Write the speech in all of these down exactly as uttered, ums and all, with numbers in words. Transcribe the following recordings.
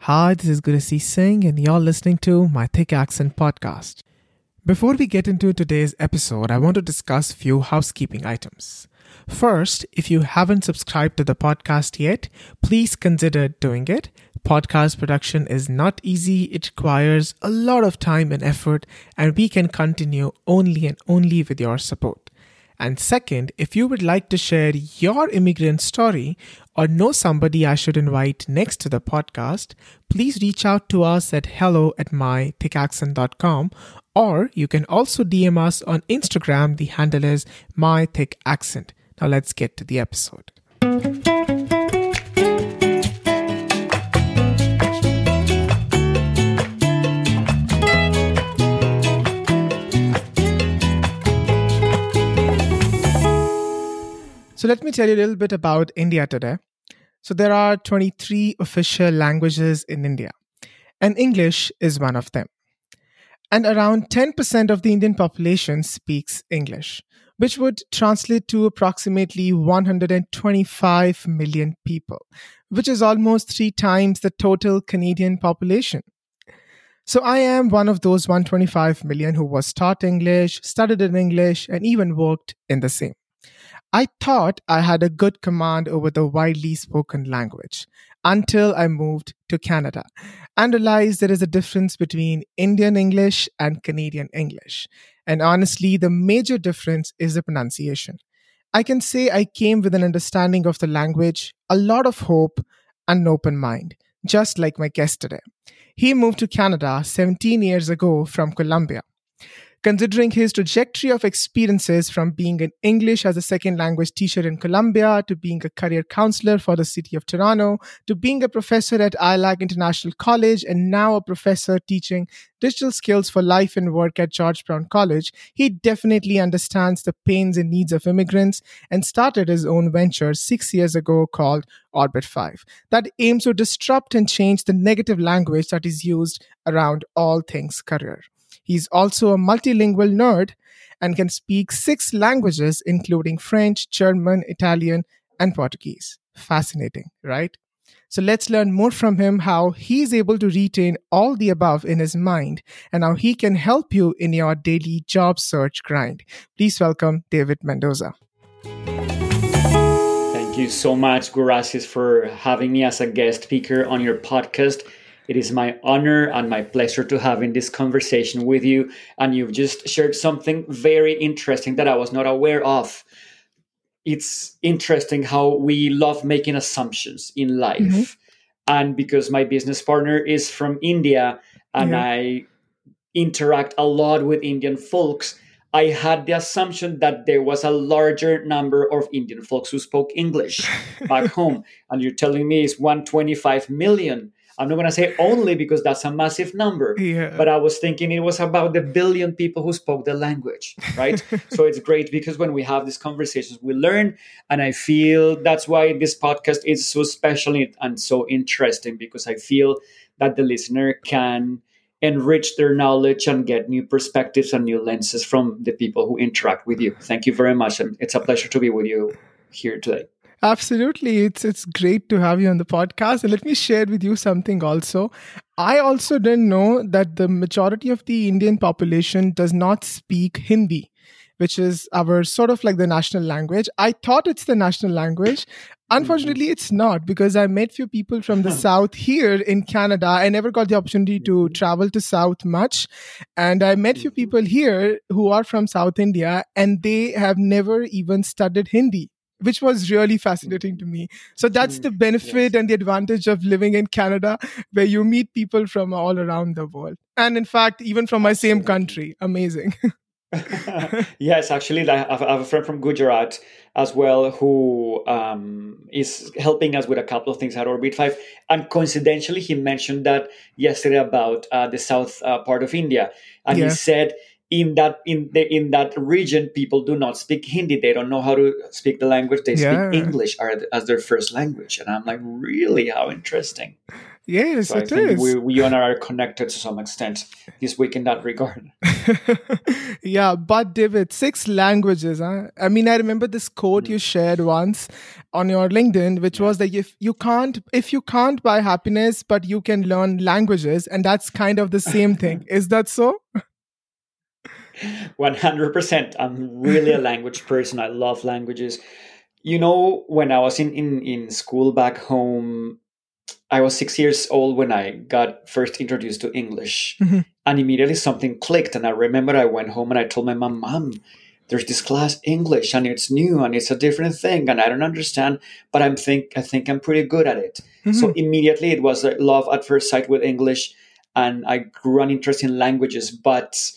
Hi, this is Gurasi Singh, and you're listening to my Thick Accent podcast. Before we get into today's episode, I want to discuss a few housekeeping items. First, if you haven't subscribed to the podcast yet, please consider doing it. Podcast production is not easy, it requires a lot of time and effort, and we can continue only and only with your support. And second, if you would like to share your immigrant story or know somebody I should invite next to the podcast, please reach out to us at hello at my thick accent dot com, or you can also D M us on Instagram. The handle is mythicaccent. Now let's get to the episode. So let me tell you a little bit about India today. So there are twenty-three official languages in India, and English is one of them. And around ten percent of the Indian population speaks English, which would translate to approximately one hundred twenty-five million people, which is almost three times the total Canadian population. So I am one of those one hundred twenty-five million who was taught English, studied in English, and even worked in the same. I thought I had a good command over the widely spoken language until I moved to Canada and realized there is a difference between Indian English and Canadian English. And honestly, the major difference is the pronunciation. I can say I came with an understanding of the language, a lot of hope, and an open mind, just like my guest today. He moved to Canada seventeen years ago from Colombia. Considering his trajectory of experiences from being an English as a second language teacher in Colombia to being a career counselor for the city of Toronto to being a professor at I L A C International College and now a professor teaching digital skills for life and work at George Brown College, he definitely understands the pains and needs of immigrants and started his own venture six years ago called Orbit five that aims to disrupt and change the negative language that is used around all things career. He's also a multilingual nerd and can speak six languages, including French, German, Italian, and Portuguese. Fascinating, right? So let's learn more from him how he's able to retain all the above in his mind and how he can help you in your daily job search grind. Please welcome David Mendoza. Thank you so much, Gurasis, for having me as a guest speaker on your podcast. It is my honor and my pleasure to having this conversation with you. And you've just shared something very interesting that I was not aware of. It's interesting how we love making assumptions in life. Mm-hmm. And because my business partner is from India and yeah. I interact a lot with Indian folks, I had the assumption that there was a larger number of Indian folks who spoke English back home. And you're telling me it's one hundred twenty-five million. I'm not going to say only because that's a massive number, yeah. but I was thinking it was about the billion people who spoke the language, right? So it's great because when we have these conversations, we learn. And I feel that's why this podcast is so special and so interesting, because I feel that the listener can enrich their knowledge and get new perspectives and new lenses from the people who interact with you. Thank you very much. And it's a pleasure to be with you here today. Absolutely. It's it's great to have you on the podcast. And let me share with you something also. I also didn't know that the majority of the Indian population does not speak Hindi, which is our sort of like the national language. I thought it's the national language. Unfortunately, it's not, because I met few people from the South here in Canada. I never got the opportunity to travel to South much. And I met few people here who are from South India, and they have never even studied Hindi, which was really fascinating to me. So that's the benefit yes. and the advantage of living in Canada, where you meet people from all around the world. And in fact, even from my Absolutely. Same country. Amazing. Yes, actually, I have a friend from Gujarat as well who um, is helping us with a couple of things at Orbit five. And coincidentally, he mentioned that yesterday about uh, the south uh, part of India. And yeah. he said, in that in the in that region, people do not speak Hindi. They don't know how to speak the language. They yeah. speak English as their first language. And I'm like, really? How interesting. Yes, So I it think we is. we and I are connected to some extent this week in that regard. Yeah, but David, six languages. Huh? I mean, I remember this quote you Mm. shared once on your LinkedIn, which Yeah. was that if you can't, if you can't buy happiness, but you can learn languages, and that's kind of the same thing. Is that so? one hundred percent. I'm really a language person. I love languages. You know, when I was in, in, in school back home, I was six years old when I got first introduced to English. Mhm. And immediately something clicked. And I remember I went home and I told my mom, Mom, there's this class English and it's new and it's a different thing and I don't understand, but I'm think I think I'm pretty good at it. So Mhm. immediately it was a love at first sight with English, and I grew an interest in languages. But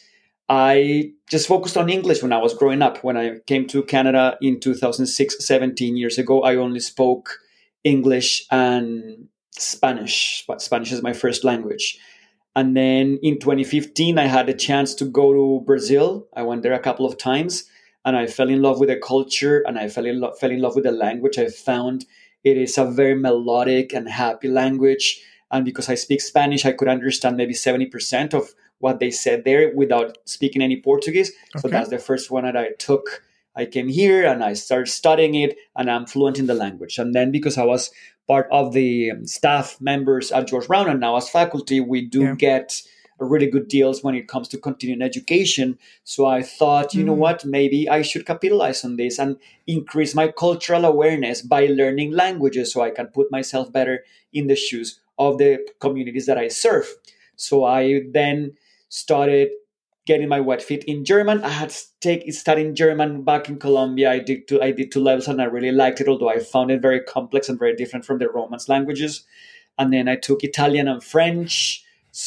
I just focused on English when I was growing up. When I came to Canada in two thousand six, seventeen years ago, I only spoke English and Spanish. But Spanish is my first language. And then in twenty fifteen, I had a chance to go to Brazil. I went there a couple of times and I fell in love with the culture and I fell in, lo- fell in love with the language. I found it is a very melodic and happy language. And because I speak Spanish, I could understand maybe seventy percent of what they said there without speaking any Portuguese. So Okay. that's the first one that I took. I came here and I started studying it and I'm fluent in the language. And then because I was part of the um, staff members at George Brown and now as faculty, we do Yeah. get really good deals when it comes to continuing education. So I thought, you know Mm. what, maybe I should capitalize on this and increase my cultural awareness by learning languages so I can put myself better in the shoes of the communities that I serve. So I then started getting my wet feet in German. I had take, studied German back in Colombia. I did two, I did two levels and I really liked it, although I found it very complex and very different from the Romance languages. And then I took Italian and French.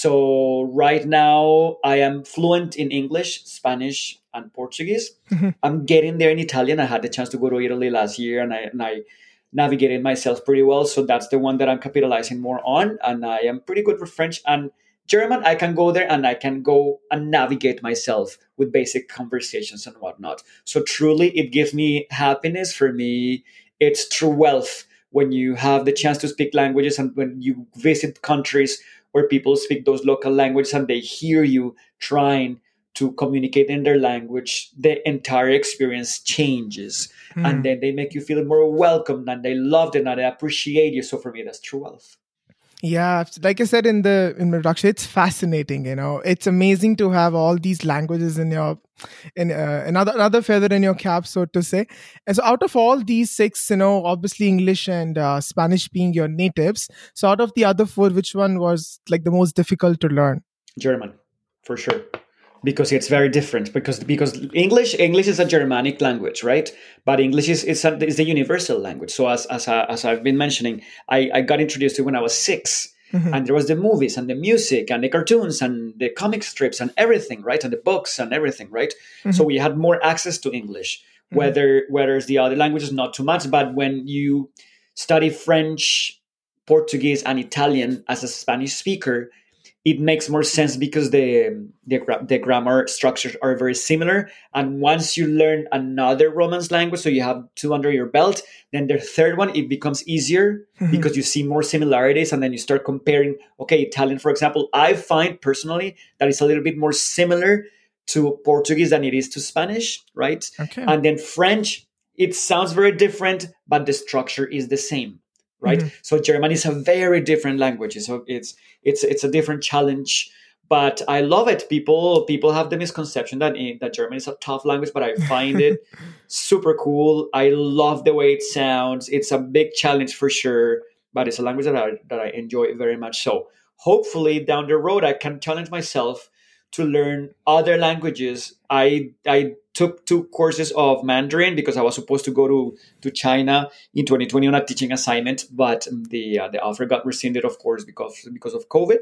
So right now I am fluent in English, Spanish, and Portuguese. Mhm. I'm getting there in Italian. I had the chance to go to Italy last year, and I and I navigated myself pretty well. So that's the one that I'm capitalizing more on. And I am pretty good with French and German. I can go there and I can go and navigate myself with basic conversations and whatnot. So truly, it gives me happiness. For me, it's true wealth when you have the chance to speak languages and when you visit countries where people speak those local languages and they hear you trying to communicate in their language, the entire experience changes. And Mm. then they make you feel more welcomed and they love it and they appreciate you. So for me, that's true wealth. Yeah, like I said in the introduction, it's fascinating. You know, it's amazing to have all these languages in your, in uh, another another feather in your cap, so to say. And so, out of all these six, you know, obviously English and uh, Spanish being your natives. So, out of the other four, which one was like the most difficult to learn? German, for sure. Because it's very different. Because because English English is a Germanic language, right? But English is is a, is the universal language. So as as I, as I've been mentioning, I, I got introduced to it when I was six, Mhm. and there was the movies and the music and the cartoons and the comic strips and everything, right? And the books and everything, right? So Mhm. we had more access to English. Mhm. Whether whereas the other languages not too much, but when you study French, Portuguese, and Italian as a Spanish speaker, it makes more sense because the, the the grammar structures are very similar. And once you learn another Romance language, so you have two under your belt, then the third one it becomes easier Mhm. because you see more similarities, and then you start comparing. Okay, Italian, for example, I find personally that it's a little bit more similar to Portuguese than it is to Spanish, right? Okay. And then French, it sounds very different, but the structure is the same, right? Mhm. So German is a very different language. So it's it's it's a different challenge, but I love it. People people have the misconception that in, that German is a tough language, but I find it super cool. I love the way it sounds. It's a big challenge for sure, but it's a language that I that I enjoy very much. So hopefully down the road I can challenge myself to learn other languages. I I took two courses of Mandarin because I was supposed to go to to China in twenty twenty on a teaching assignment, but the uh, the offer got rescinded, of course, because because of COVID.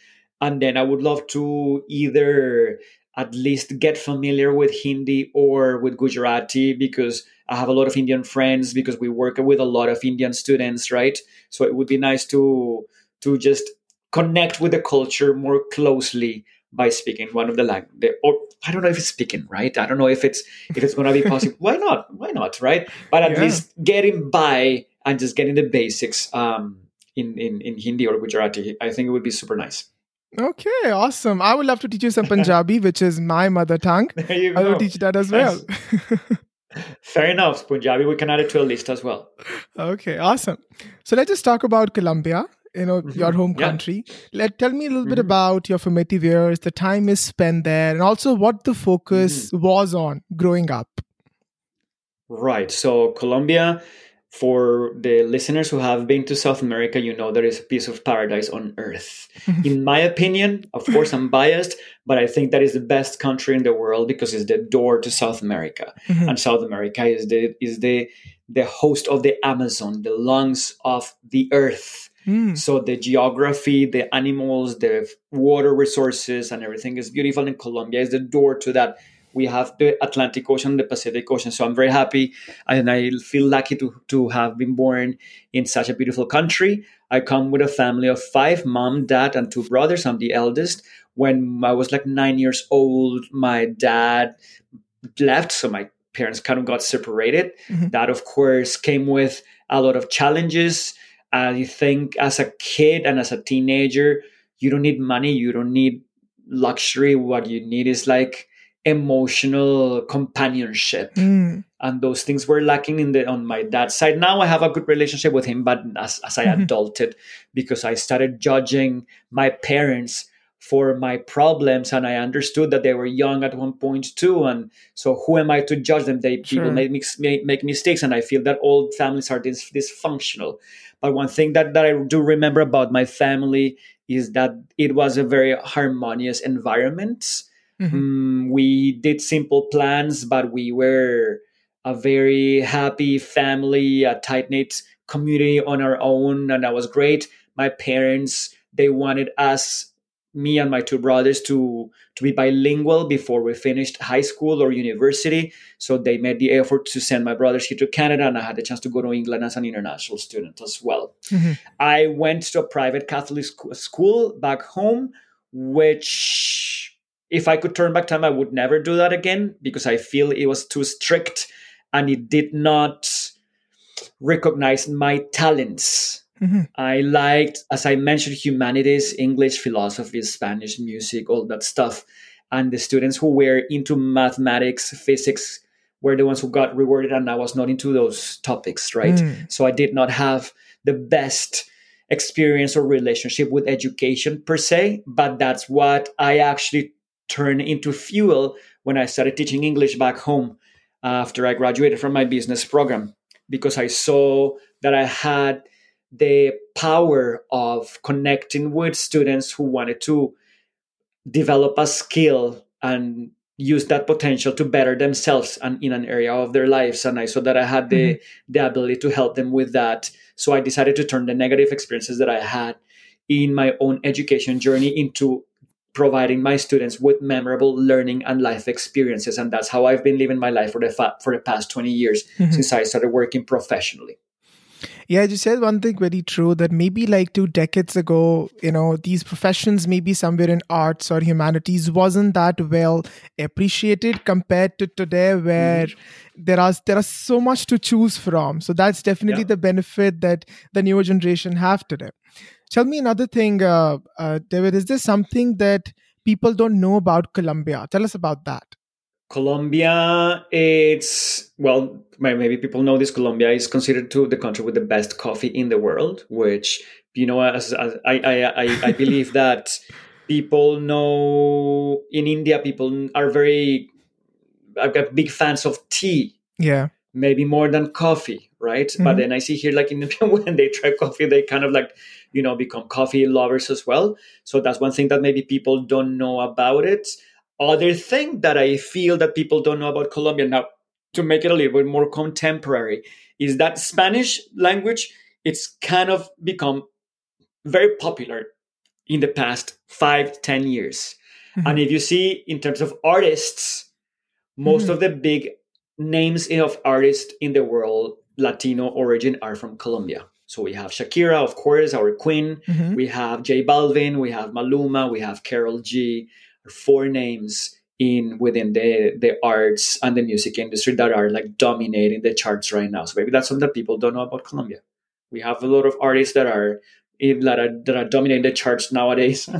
And then I would love to either at least get familiar with Hindi or with Gujarati because I have a lot of Indian friends because we work with a lot of Indian students, right? So it would be nice to to just connect with the culture more closely by speaking one of the language. Or I don't know if it's speaking, right? I don't know if it's if it's going to be possible. Why not? Why not, right? But at Yeah. least getting by and just getting the basics um, in, in, in Hindi or Gujarati. I think it would be super nice. Okay, awesome. I would love to teach you some Punjabi, which is my mother tongue. There you I will go. teach that as Nice. well. Fair enough. Punjabi, we can add it to a list as well. Okay, awesome. So let's just talk about Colombia, you know, Mm-hmm. your home Yeah. country. Let Tell me a little bit Mhm. about your formative years, the time is spent there, and also what the focus was on growing up. Right. So Colombia, for the listeners who have been to South America, you know there is a piece of paradise on earth. In my opinion, of course, I'm biased, but I think that is the best country in the world because it's the door to South America, Mhm. and South America is the is the the host of the Amazon, the lungs of the earth. Mm. So the geography, the animals, the water resources, and everything is beautiful. And Colombia is the door to that. We have the Atlantic Ocean, the Pacific Ocean. So I'm very happy, and I feel lucky to to have been born in such a beautiful country. I come with a family of five: mom, dad, and two brothers. I'm the eldest. When I was like nine years old, my dad left, so my parents kind of got separated. Mhm. That, of course, came with a lot of challenges. I think as a kid and as a teenager, you don't need money, you don't need luxury. What you need is like emotional companionship. Mm. And those things were lacking in the on my dad's side. Now I have a good relationship with him, but as, as I Mhm. adulted, because I started judging my parents for my problems, and I understood that they were young at one point too. And so, who am I to judge them? They people Sure. make, mix- make make mistakes, and I feel that all families are dis- dysfunctional. But one thing that, that I do remember about my family is that it was a very harmonious environment. Mhm. Mm, we did simple plans, but we were a very happy family, a tight knit community on our own, and that was great. My parents, they wanted us, me and my two brothers, to to be bilingual before we finished high school or university. So they made the effort to send my brothers here to Canada, and I had the chance to go to England as an international student as well. Mhm. I went to a private Catholic sc- school back home, which, if I could turn back time, I would never do that again because I feel it was too strict and it did not recognize my talents. Mhm. I liked, as I mentioned, humanities, English, philosophy, Spanish, music, all that stuff. And the students who were into mathematics, physics, were the ones who got rewarded, and I was not into those topics, right? Mm. So I did not have the best experience or relationship with education per se, but that's what I actually turned into fuel when I started teaching English back home after I graduated from my business program, because I saw that I had the power of connecting with students who wanted to develop a skill and use that potential to better themselves and in an area of their lives. And I saw that I had the Mhm. the ability to help them with that. So I decided to turn the negative experiences that I had in my own education journey into providing my students with memorable learning and life experiences. And that's how I've been living my life for the fa- for the past twenty years Mhm. since I started working professionally. Yeah, you said one thing very true that maybe like two decades ago, you know, these professions, maybe somewhere in arts or humanities, wasn't that well appreciated compared to today, where Mm-hmm. there are there are so much to choose from. So that's definitely Yeah. the benefit that the newer generation have today. Tell me another thing, uh, uh, David. Is there something that people don't know about Colombia? Tell us about that. Colombia, it's, well, may- maybe people know this. Colombia is considered to the country with the best coffee in the world, which, you know, as, as I, I, I, I believe that people know in India, people are very, I've got big fans of tea, Yeah. maybe more than coffee, right? But Mhm. then I see here, like in when they try coffee, they kind of like, you know, become coffee lovers as well. So that's one thing that maybe people don't know about it. Other thing that I feel that people don't know about Colombia now, to make it a little bit more contemporary, is that Spanish language, it's kind of become very popular in the past five, ten years. And Mhm. if you see in terms of artists, most Mhm. of the big names of artists in the world, Latino origin, are from Colombia. So we have Shakira, of course, our queen. Mhm. We have J Balvin. We have Maluma. We have Carol G. Four names in within the the arts and the music industry that are like dominating the charts right now. So maybe that's something that people don't know about Colombia. We have a lot of artists that are in, that, are, that are dominating the charts nowadays.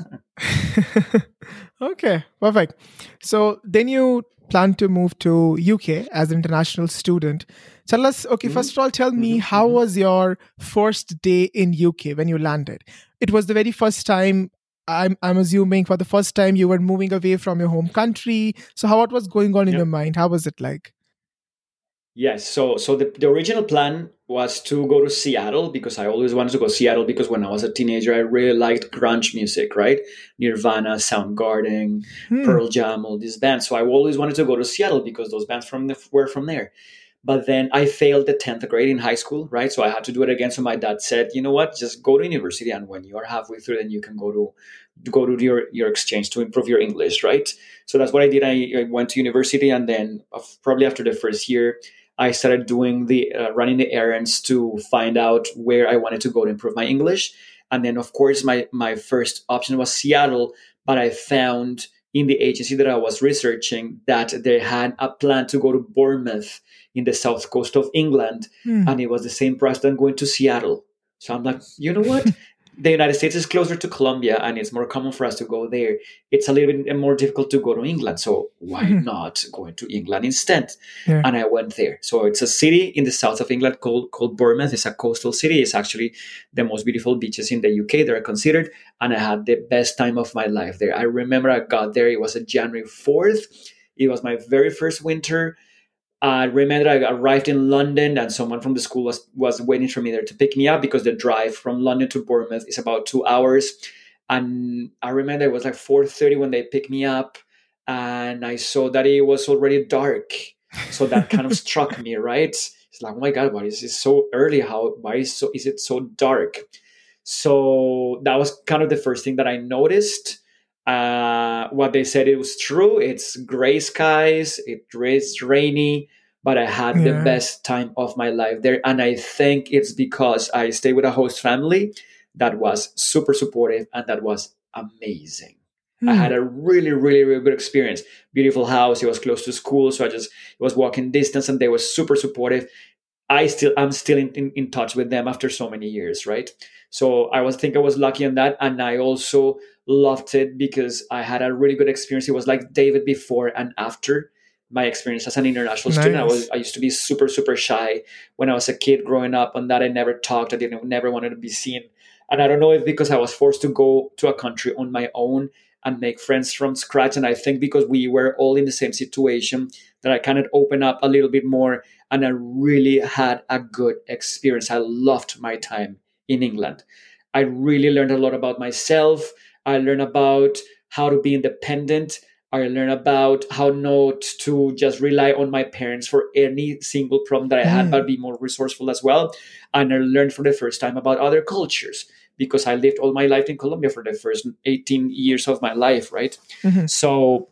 Okay, perfect. So then you plan to move to U K as an international student. Tell us, okay, Mhm, first of all, tell me mhm, how mhm. was your first day in U K when you landed? It was the very first time. I'm I'm assuming for the first time you were moving away from your home country. So how what was going on in your Yep. mind? How was it like? Yes. So so the, the original plan was to go to Seattle because I always wanted to go to Seattle because when I was a teenager I really liked grunge music, right? Nirvana, Soundgarden, Hmm. Pearl Jam, all these bands. So I always wanted to go to Seattle because those bands from the, were from there. But then I failed the tenth grade in high school, right? So I had to do it again. So my dad said, you know what, just go to university. And when you're halfway through, then you can go to go to your, your exchange to improve your English, right? So that's what I did. I, I went to university. And then uh, probably after the first year, I started doing the uh, running the errands to find out where I wanted to go to improve my English. And then, of course, my, my first option was Seattle. But I found in the agency that I was researching that they had a plan to go to Bournemouth in the south coast of England, Hmm. and it was the same price than going to Seattle. So I'm like, you know what? The United States is closer to Colombia, and it's more common for us to go there. It's a little bit more difficult to go to England, so why Mhm. not going to England instead? Yeah. And I went there. So it's a city in the south of England called called Bournemouth. It's a coastal city. It's actually the most beautiful beaches in the U K. They're considered, and I had the best time of my life there. I remember I got there. It was a January fourth. It was my very first winter. I remember I arrived in London and someone from the school was, was waiting for me there to pick me up because the drive from London to Bournemouth is about two hours. And I remember it was like four thirty when they picked me up and I saw that it was already dark. So that kind of struck me, right? It's like, oh my God, why is it so early? How, why is, so, is it so dark? So that was kind of the first thing that I noticed. Uh, what they said, it was true. It's gray skies. It is rainy, but I had the Yeah. best time of my life there, and I think it's because I stayed with a host family that was super supportive and that was amazing. I Hmm. had a really, really, really good experience. Beautiful house. It was close to school, so I just it was walking distance, and they were super supportive. I still I'm still in, in, in touch with them after so many years, right? So I was think I was lucky on that, and I also loved it because I had a really good experience. It was like David before and after my experience as an international student. I was Nice. I used to be super super shy when I was a kid growing up, and that I never talked. I didn't never wanted to be seen, and I don't know if because I was forced to go to a country on my own and make friends from scratch, and I think because we were all in the same situation that I kind of open up a little bit more and I really had a good experience. I loved my time in England. I really learned a lot about myself. I learned about how to be independent. I learned about how not to just rely on my parents for any single problem that I had, Hmm. but be more resourceful as well. And I learned for the first time about other cultures because I lived all my life in Colombia for the first eighteen years of my life, right? Mhm. So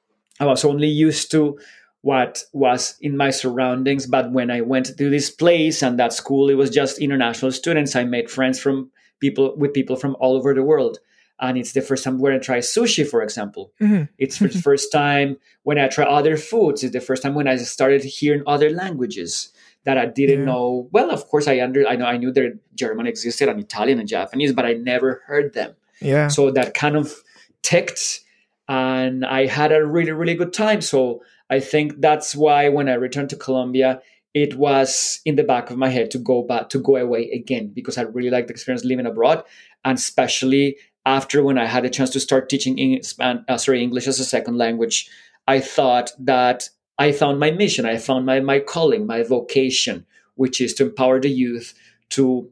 I was only used to what was in my surroundings. But when I went to this place and that school, it was just international students. I made friends from people with people from all over the world. And it's the first time when I try sushi, for example. Mhm. It's the first time when I try other foods. It's the first time when I started hearing other languages that I didn't Yeah. know. Well, of course, I under I know I knew that German existed and Italian and Japanese, but I never heard them. Yeah. So that kind of ticked and I had a really, really good time. So I think that's why when I returned to Colombia, it was in the back of my head to go back, to go away again, because I really liked the experience living abroad. And especially after when I had a chance to start teaching Eng- Span- uh, sorry, English as a second language, I thought that I found my mission, I found my, my calling, my vocation, which is to empower the youth to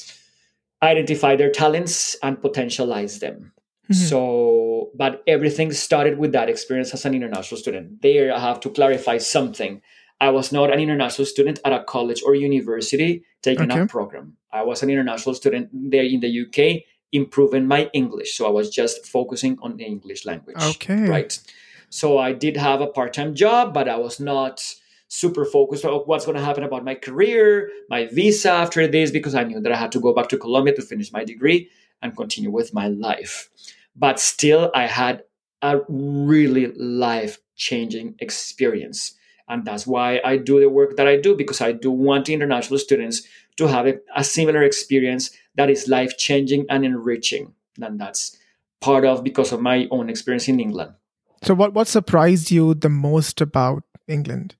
identify their talents and potentialize them. Mhm. So, but everything started with that experience as an international student. There, I have to clarify something. I was not an international student at a college or university taking a Okay. program. I was an international student there in the U K, improving my English. So I was just focusing on the English language, Okay. right? So I did have a part time job, but I was not super focused on what's going to happen about my career, my visa after this, because I knew that I had to go back to Colombia to finish my degree and continue with my life. But still, I had a really life changing experience. And that's why I do the work that I do, because I do want international students to have a, a similar experience that is life changing and enriching. And that's part of because of my own experience in England. So, what, what surprised you the most about England?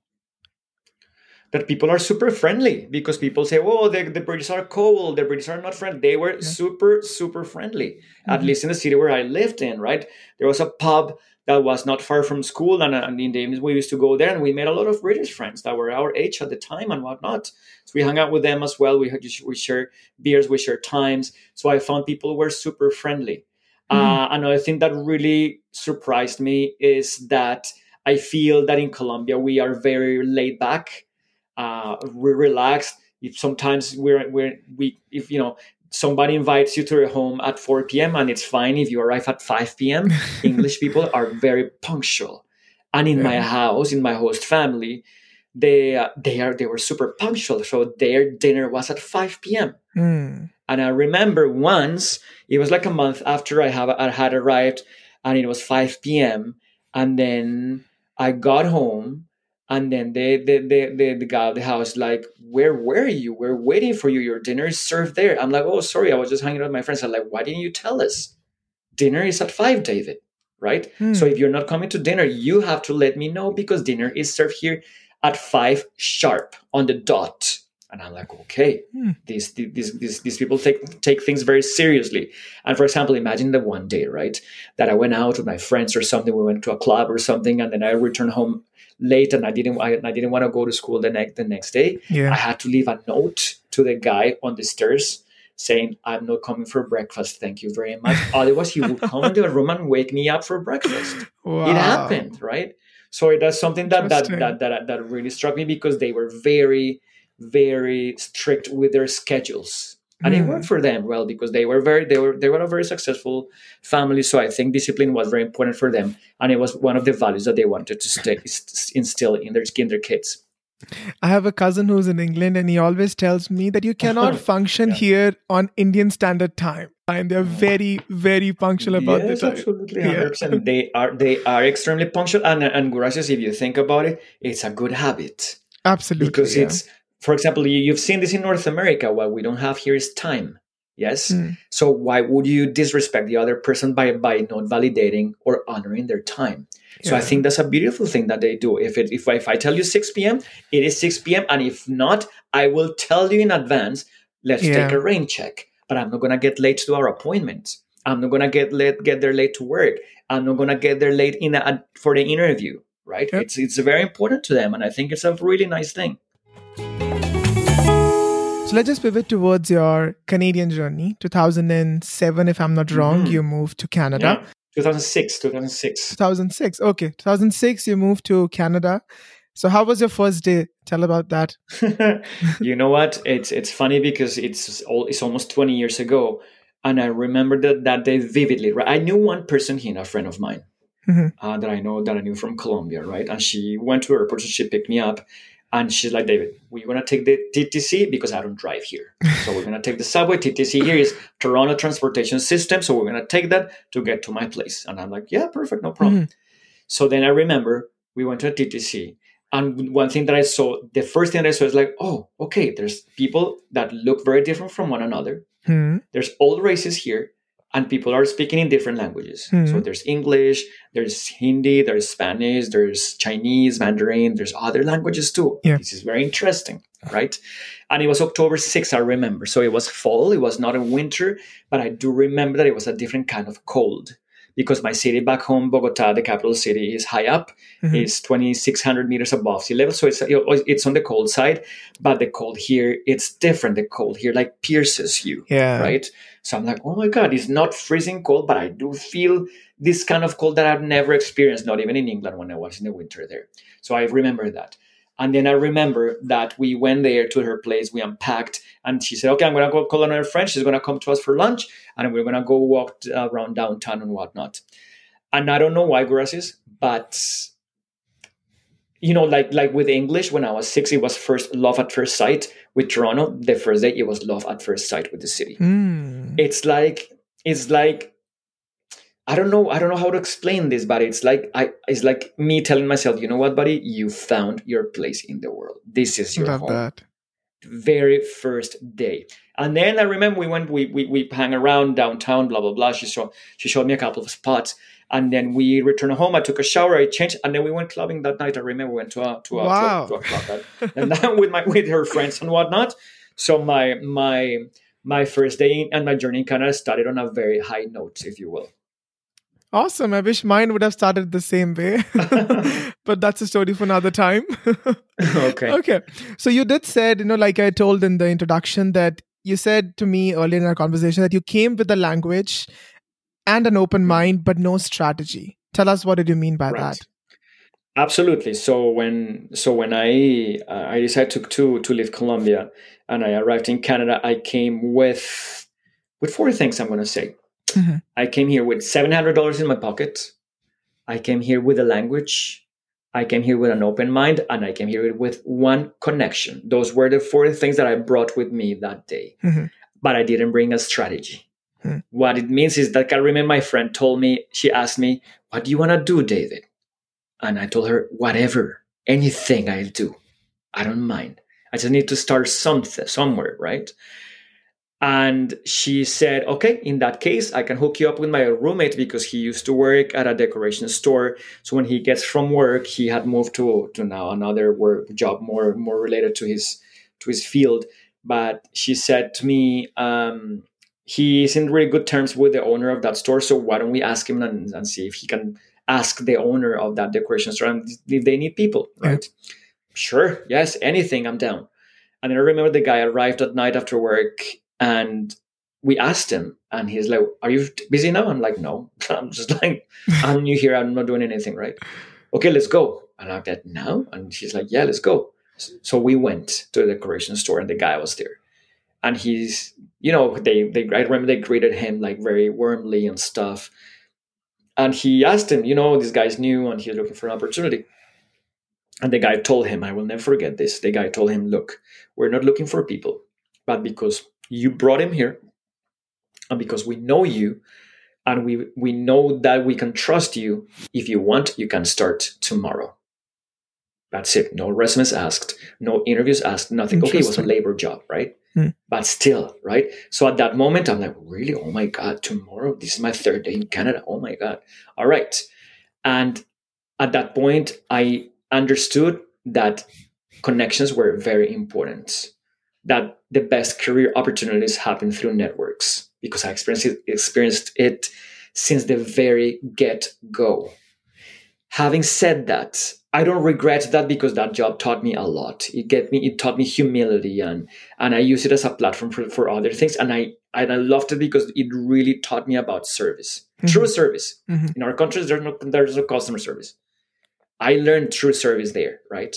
That people are super friendly, because people say, "Oh, the, the British are cold. The British are not friendly." They were yeah. super, super friendly. Mm-hmm. At least in the city where I lived in, right? There was a pub that was not far from school, and, and in the evenings we used to go there, and we made a lot of British friends that were our age at the time and whatnot. So we hung out with them as well. We we shared beers, we shared times. So I found people were super friendly. Mm-hmm. Uh, another thing that really surprised me is that I feel that in Colombia we are very laid back. Uh, we're relaxed. If sometimes we're we're we if you know somebody invites you to their home at four p.m. and it's fine if you arrive at five p.m. English people are very punctual, and in yeah. my house, in my host family, they uh, they are they were super punctual. So their dinner was at five p.m. Mm. And I remember once it was like a month after I have I had arrived, and it was five p.m. and then I got home. And then the, the, the, the, the guy at the house like, where were you? We're waiting for you. Your dinner is served there. I'm like, oh, sorry. I was just hanging out with my friends. I'm like, why didn't you tell us? Dinner is at five, David, right? Hmm. So if you're not coming to dinner, you have to let me know, because dinner is served here at five sharp on the dot. And I'm like, okay, hmm. these, these, these, these people take, take things very seriously. And for example, imagine the one day, right, that I went out with my friends or something. We went to a club or something, and then I returned home late, and I didn't I, I didn't want to go to school the next the next day. Yeah. I had to leave a note to the guy on the stairs saying, I'm not coming for breakfast, thank you very much. Otherwise, he would come into the room and wake me up for breakfast. Wow. It happened, right? So that's something that that, that that that really struck me, because they were very, very strict with their schedules. And it worked for them well, because they were very they were they were a very successful family. So I think discipline was very important for them, and it was one of the values that they wanted to stay, instill in their in their kids. I have a cousin who's in England, and he always tells me that you cannot function yeah. here on Indian Standard Time. And they're very, very punctual about yes, the time. Absolutely, one hundred percent. Yeah. They are they are extremely punctual, and and gracias, if you think about it, it's a good habit. Absolutely, because yeah. it's. For example, you've seen this in North America. What we don't have here is time. Yes. Mm. So why would you disrespect the other person by, by not validating or honoring their time? Yeah. So I think that's a beautiful thing that they do. If it, if I, if I tell you six p.m., it is six p.m. And if not, I will tell you in advance, let's yeah. take a rain check. But I'm not going to get late to our appointment. I'm not going to get late, get there late to work. I'm not going to get there late in a, for the interview. Right. Yep. It's, it's very important to them. And I think it's a really nice thing. So let's just pivot towards your Canadian journey. two thousand seven, if I'm not wrong, mm-hmm. you moved to Canada. Yeah. two thousand six, two thousand six. two thousand six, okay. two thousand six, you moved to Canada. So how was your first day? Tell about that. You know what? It's it's funny because it's all, it's almost twenty years ago. And I remember that, that day vividly. Right? I knew one person here, a friend of mine, mm-hmm. uh, that I know that I knew from Colombia, right? And she went to the airport and she picked me up. And she's like, David, we're going to take the T T C because I don't drive here. So we're going to take the subway. T T C here is Toronto Transportation System. So we're going to take that to get to my place. And I'm like, yeah, perfect. No problem. Mm-hmm. So then I remember we went to a T T C. And one thing that I saw, the first thing that I saw is like, oh, okay, there's people that look very different from one another. Mm-hmm. There's all races here. And people are speaking in different languages. Mm-hmm. So there's English, there's Hindi, there's Spanish, there's Chinese, Mandarin, there's other languages too. Yeah. This is very interesting, right? And it was October sixth, I remember. So it was fall, it was not in winter, but I do remember that it was a different kind of cold. Because my city back home, Bogota, the capital city, is high up. Mm-hmm. It's twenty-six hundred meters above sea level. So it's it's on the cold side. But the cold here, it's different. The cold here like pierces you, yeah. right? So I'm like, oh my God, it's not freezing cold, but I do feel this kind of cold that I've never experienced, not even in England when I was in the winter there. So I remember that. And then I remember that we went there to her place, we unpacked, and she said, okay, I'm going to go call another friend. She's going to come to us for lunch, and we're going to go walk around downtown and whatnot. And I don't know why, Gracias, but, you know, like like with English, when I was six, it was first love at first sight. With Toronto, the first day, it was love at first sight with the city. Mm. It's like, it's like, I don't know. I don't know how to explain this, but it's like I. It's like me telling myself, you know what, buddy? You found your place in the world. This is your Love home. That. very first day. And then I remember we went, we we, we hung around downtown, blah, blah, blah. She showed, she showed me a couple of spots. And then we returned home. I took a shower, I changed, and then we went clubbing that night. I remember we went to a to a, wow. to a, to a club that, and that with my with her friends and whatnot. So my my my first day and my journey kind of started on a very high note, if you will. Awesome. I wish mine would have started the same way. But that's a story for another time. Okay. Okay. So you did said, you know, like I told in the introduction, that you said to me earlier in our conversation that you came with a language and an open mind, but no strategy. Tell us, what did you mean by Right. that? Absolutely. So when so when I uh, I decided to, to to leave Colombia and I arrived in Canada, I came with with four things. I'm going to say. Mm-hmm. I came here with seven hundred dollars in my pocket. I came here with a language. I came here with an open mind, and I came here with one connection. Those were the four things that I brought with me that day. Mm-hmm. But I didn't bring a strategy. Mm-hmm. What it means is that I remember my friend told me, she asked me, "What do you want to do, David?" And I told her, whatever, anything I'll do. I don't mind. I just need to start something somewhere, right? And she said, okay, in that case, I can hook you up with my roommate, because he used to work at a decoration store. So when he gets from work, he had moved to, to now another work job more, more related to his to his field. But she said to me, um, he's in really good terms with the owner of that store. So why don't we ask him and, and see if he can ask the owner of that decoration store and if they need people, right? Yeah. Sure, yes, anything, I'm down. And then I remember the guy arrived at night after work, and we asked him, and he's like, "Are you busy now?" I'm like, "No, I'm just like, I'm new here, I'm not doing anything, right? Okay, let's go." And I'm like, "Now?" And she's like, "Yeah, let's go." So we went to the decoration store, and the guy was there. And he's, you know, they, they I remember they greeted him like very warmly and stuff. And he asked him, you know, this guy's new and he's looking for an opportunity. And the guy told him, I will never forget this. The guy told him, look, we're not looking for people, but because you brought him here and because we know you and we, we know that we can trust you, if you want, you can start tomorrow. That's it. No resumes asked, no interviews asked, nothing. Okay, it was a labor job, right? Hmm. But still, right? So at that moment, I'm like, really? Oh my God, tomorrow? This is my third day in Canada. Oh my God. All right. And at that point, I understood that connections were very important, that the best career opportunities happen through networks, because I experienced it, experienced it since the very get-go. Having said that, I don't regret that, because that job taught me a lot. It get me, it taught me humility, and and I use it as a platform for, for other things. And I and I loved it because it really taught me about service, mm-hmm. true service. Mm-hmm. In our countries, there's no there's no customer service. I learned true service there, right?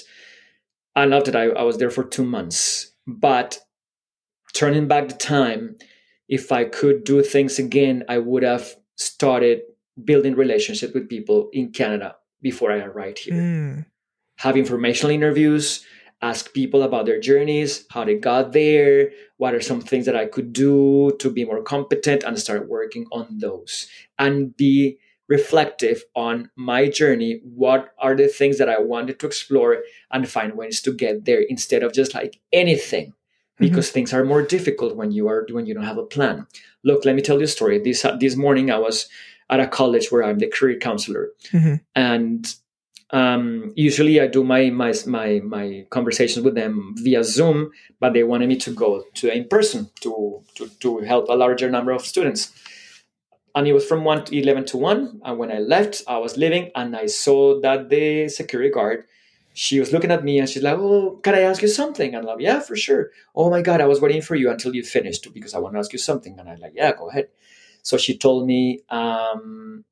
I loved it. I, I was there for two months. But turning back the time, if I could do things again, I would have started building relationships with people in Canada before I arrived here. Mm. Have informational interviews, ask people about their journeys, how they got there, what are some things that I could do to be more competent, and start working on those. And be reflective on my journey. What are the things that I wanted to explore, and find ways to get there, instead of just like anything. Because mm-hmm. things are more difficult when you are when you don't have a plan. Look, let me tell you a story. This this morning I was at a college where I'm the career counselor, mm-hmm. and um, usually I do my my my my conversations with them via Zoom, but they wanted me to go to in person to to to help a larger number of students. And it was from one to eleven to one. And when I left, I was leaving, and I saw that the security guard, she was looking at me, and she's like, "Oh, can I ask you something?" And I'm like, "Yeah, for sure." "Oh my God, I was waiting for you until you finished because I want to ask you something." And I'm like, "Yeah, go ahead." So she told me, um,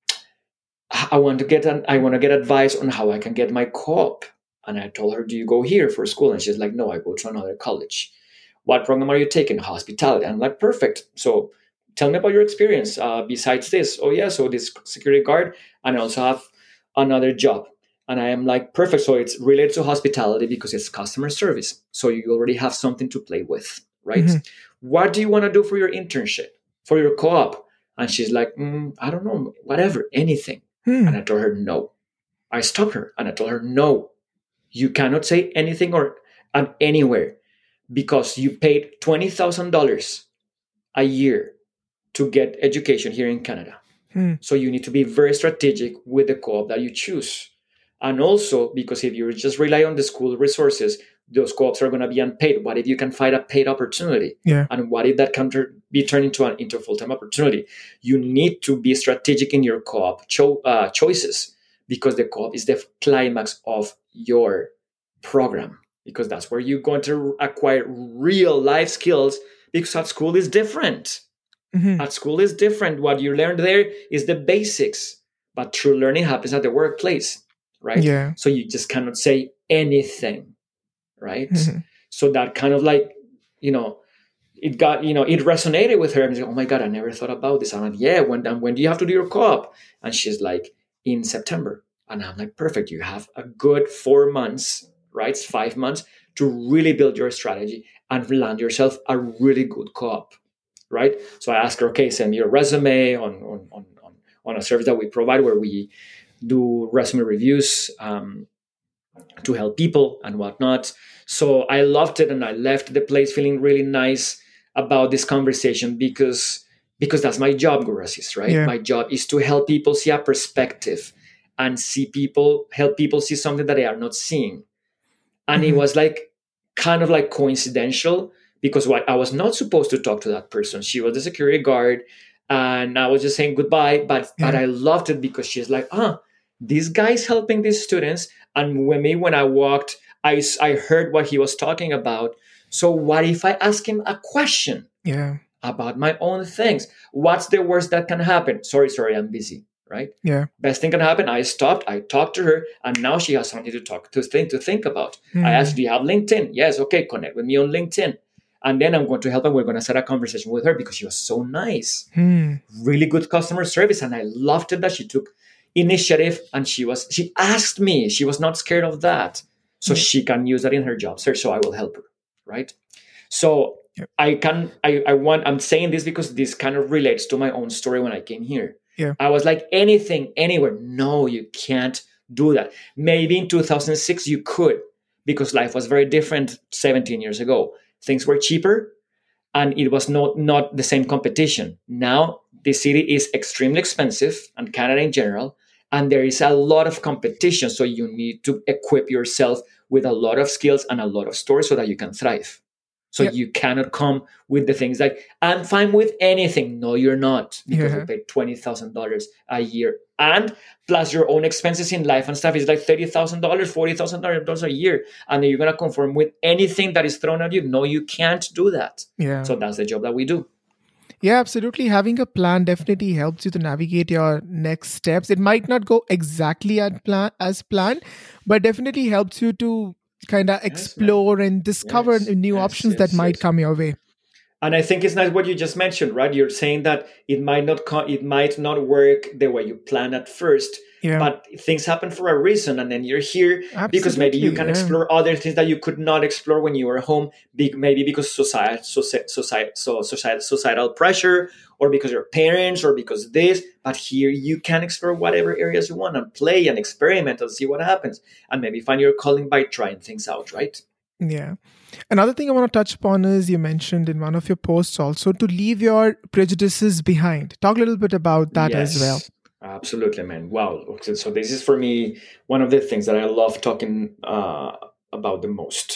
I want to get an, I want to get advice on how I can get my co-op. And I told her, "Do you go here for school?" And she's like, "No, I go to another college." "What program are you taking?" "Hospitality." I'm like, "Perfect. So tell me about your experience uh, besides this." "Oh yeah, so this security guard, and I also have another job." And I am like, "Perfect. So it's related to hospitality because it's customer service. So you already have something to play with, right? Mm-hmm. What do you want to do for your internship, for your co-op?" And she's like, mm, "I don't know, whatever, anything." Hmm. And I told her, no. I stopped her and I told her, no, you cannot say anything or uh, anywhere, because you paid twenty thousand dollars a year to get education here in Canada. Hmm. So you need to be very strategic with the co-op that you choose. And also, because if you just rely on the school resources, those co-ops are going to be unpaid. What if you can find a paid opportunity? Yeah. And what if that can ter- be turned into an into a full-time opportunity? You need to be strategic in your co-op cho- uh, choices, because the co-op is the climax of your program, because that's where you're going to acquire real life skills, because at school is different. Mm-hmm. At school is different. What you learn there is the basics, but true learning happens at the workplace, right? Yeah. So you just cannot say anything, right? Mm-hmm. So that kind of like, you know, it got, you know, it resonated with her. And she's like, oh my God, I never thought about this. I'm like, yeah, when, when do you have to do your co-op? And she's like, in September. And I'm like, perfect. You have a good four months, right? It's five months to really build your strategy and land yourself a really good co-op. Right. So I asked her, okay, send me your resume on, on, on, on, on a service that we provide where we do resume reviews um, to help people and whatnot. So I loved it. And I left the place feeling really nice about this conversation because, because that's my job, Gurasis, right? Yeah. My job is to help people see a perspective and see people, help people see something that they are not seeing. And Mm-hmm. it was like kind of like coincidental, because what I was not supposed to talk to that person. She was the security guard, and I was just saying goodbye. But Yeah. but I loved it because she's like, ah, this guy's helping these students. And when me when I walked, I I heard what he was talking about. So what if I ask him a question Yeah. about my own things? What's the worst that can happen? Sorry, sorry, I'm busy. Right? Yeah. Best thing can happen. I stopped. I talked to her, and now she has something to talk to think to think about. Mm. I asked, "Do you have LinkedIn?" Yes. Okay, connect with me on LinkedIn, and then I'm going to help her. We're going to set a conversation with her because she was so nice, Mm. really good customer service, and I loved it that she took initiative and she was she asked me. She was not scared of that, so Mm. she can use that in her job search. So I will help her, right? So Yep. I can I I want I'm saying this because this kind of relates to my own story when I came here. Yeah. I was like, anything, anywhere. No, you can't do that. Maybe in two thousand six you could, because life was very different seventeen years ago. Things were cheaper and it was not, not the same competition. Now, the city is extremely expensive, and Canada in general, and there is a lot of competition. So you need to equip yourself with a lot of skills and a lot of stores so that you can thrive. So Yep. you cannot come with the things like, I'm fine with anything. No, you're not, because Yeah. you pay twenty thousand dollars a year. And plus your own expenses in life and stuff is like thirty thousand dollars, forty thousand dollars a year. And then you're going to conform with anything that is thrown at you. No, you can't do that. Yeah. So that's the job that we do. Yeah, absolutely. Having a plan definitely helps you to navigate your next steps. It might not go exactly as plan as planned, but definitely helps you to kind of Yes, man. explore and discover Yes, new yes, options that yes, might yes. come your way. And I think it's nice what you just mentioned, right? You're saying that it might not co- it might not work the way you plan at first, Yeah. but things happen for a reason, and then you're here because maybe you Absolutely, can yeah. explore other things that you could not explore when you were home. Be- Maybe because society, society, society, so society, societal pressure, or because your parents, or because this. But here you can explore whatever areas you want and play and experiment and see what happens, and maybe find your calling by trying things out, right? Yeah. Another thing I want to touch upon is you mentioned in one of your posts also to leave your prejudices behind. Talk a little bit about that as well. Absolutely, man. Wow. Okay, so this is for me one of the things that I love talking uh, about the most.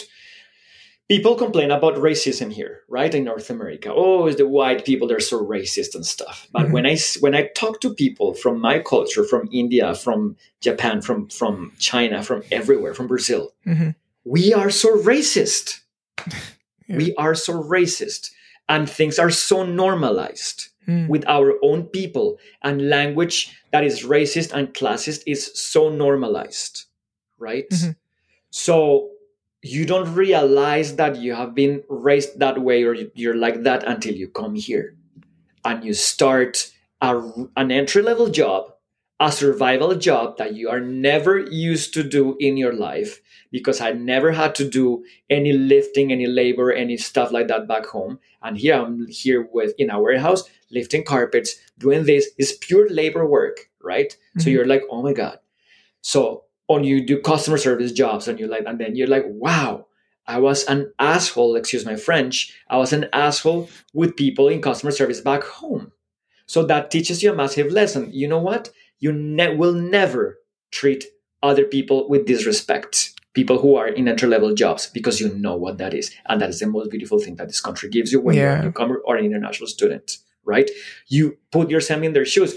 People complain about racism here, right, in North America. Oh, it's the white people, they're so racist and stuff. But Mhm. when I s- when I talk to people from my culture, from India, from Japan, from from China, from everywhere, from Brazil, Mhm. we are so racist. Yeah. We are so racist, and things are so normalized Mm. with our own people, and language that is racist and classist is so normalized, right? Mhm. So you don't realize that you have been raised that way, or you- you're like that, until you come here and you start a, an entry level job, a survival job that you are never used to do in your life, because I never had to do any lifting, any labor, any stuff like that back home. And here I'm here with in a warehouse, lifting carpets, doing this is pure labor work, right? So Mhm. you're like, oh my God. So on you do customer service jobs, and you're like, and then you're like, wow, I was an asshole, excuse my French, I was an asshole with people in customer service back home. So that teaches you a massive lesson. You know what? You ne- will never treat other people with disrespect, people who are in entry level jobs, because you know what that is. And that is the most beautiful thing that this country gives you when yeah. you're a newcomer or an international student, right? You put yourself in their shoes.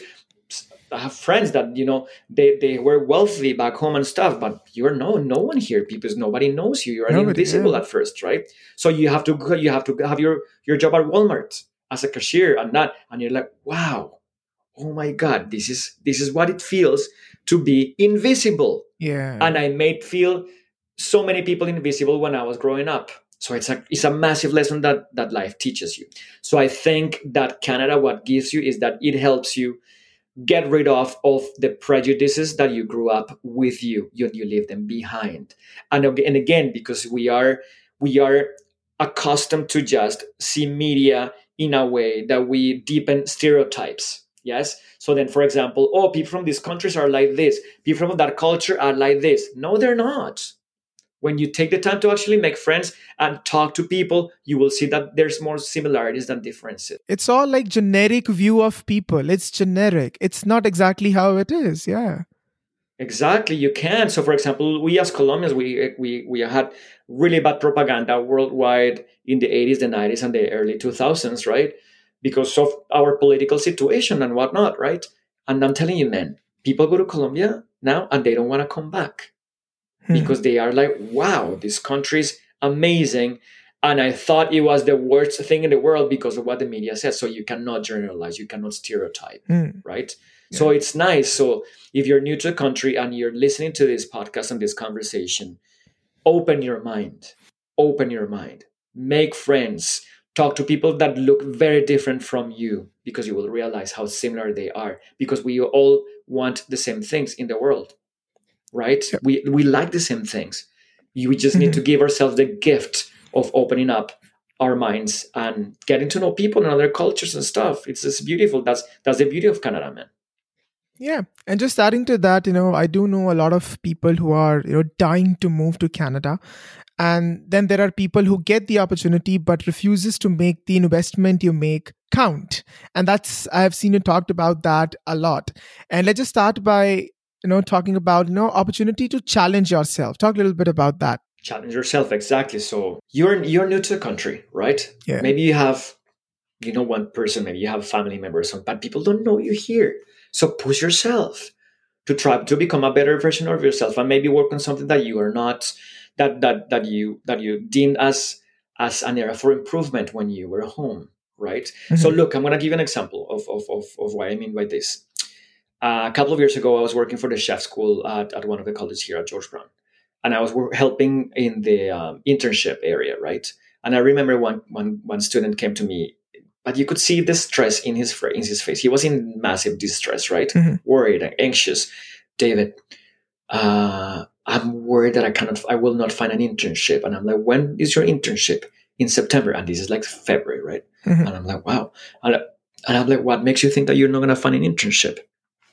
I have friends that, you know, they, they were wealthy back home and stuff, but you're no no one here because nobody knows you. You're nobody, invisible yeah. at first, right? So you have to you have to have your, your job at Walmart as a cashier and that, and you're like, wow, oh my God, this is this is what it feels to be invisible. Yeah. And I made feel so many people invisible when I was growing up. So it's a it's a massive lesson that that life teaches you. So I think that Canada, what gives you is that it helps you get rid of, of the prejudices that you grew up with you. You, you leave them behind. And, and again, because we are we are accustomed to just see media in a way that we deepen stereotypes. Yes. So then, for example, oh, people from these countries are like this. People from that culture are like this. No, they're not. When you take the time to actually make friends and talk to people, you will see that there's more similarities than differences. It's all like generic view of people. It's generic. It's not exactly how it is. Yeah. Exactly. You can. So, for example, we as Colombians, we we we had really bad propaganda worldwide in the eighties, the nineties, and the early two thousands, right? Because of our political situation and whatnot, right? And I'm telling you, man, people go to Colombia now and they don't want to come back. Because they are like, wow, this country is amazing. And I thought it was the worst thing in the world because of what the media says. So you cannot generalize, you cannot stereotype, mm. right? Yeah. So it's nice. So if you're new to the country and you're listening to this podcast and this conversation, open your mind, open your mind, make friends, talk to people that look very different from you, because you will realize how similar they are, because we all want the same things in the world. Right? Yep. We we like the same things. We just need mm-hmm. to give ourselves the gift of opening up our minds and getting to know people and other cultures and stuff. It's just beautiful. That's that's the beauty of Canada, man. Yeah. And just adding to that, you know, I do know a lot of people who are, you know, dying to move to Canada. And then there are people who get the opportunity but refuses to make the investment you make count. And that's, I've seen you talked about that a lot. And let's just start by you know, talking about, you know, opportunity to challenge yourself. Talk a little bit about that. Challenge yourself, exactly. So you're you're new to the country, right? Yeah. Maybe you have, you know, one person, maybe you have family members, but people don't know you here. So push yourself to try to become a better version of yourself, and maybe work on something that you are not, that that that you that you deemed as as an area for improvement when you were home, right? Mm-hmm. So look, I'm gonna give you an example of of of, of what I mean by this. Uh, a couple of years ago, I was working for the chef school at, at one of the colleges here at George Brown. And I was helping in the um, internship area, right? And I remember one, one, one student came to me, but you could see the stress in his, in his face. He was in massive distress, right? Mm-hmm. Worried and anxious. David, uh, I'm worried that I cannot, I will not find an internship. And I'm like, when is your internship? In September. And this is like February, right? Mm-hmm. And I'm like, wow. And, and I'm like, what makes you think that you're not going to find an internship?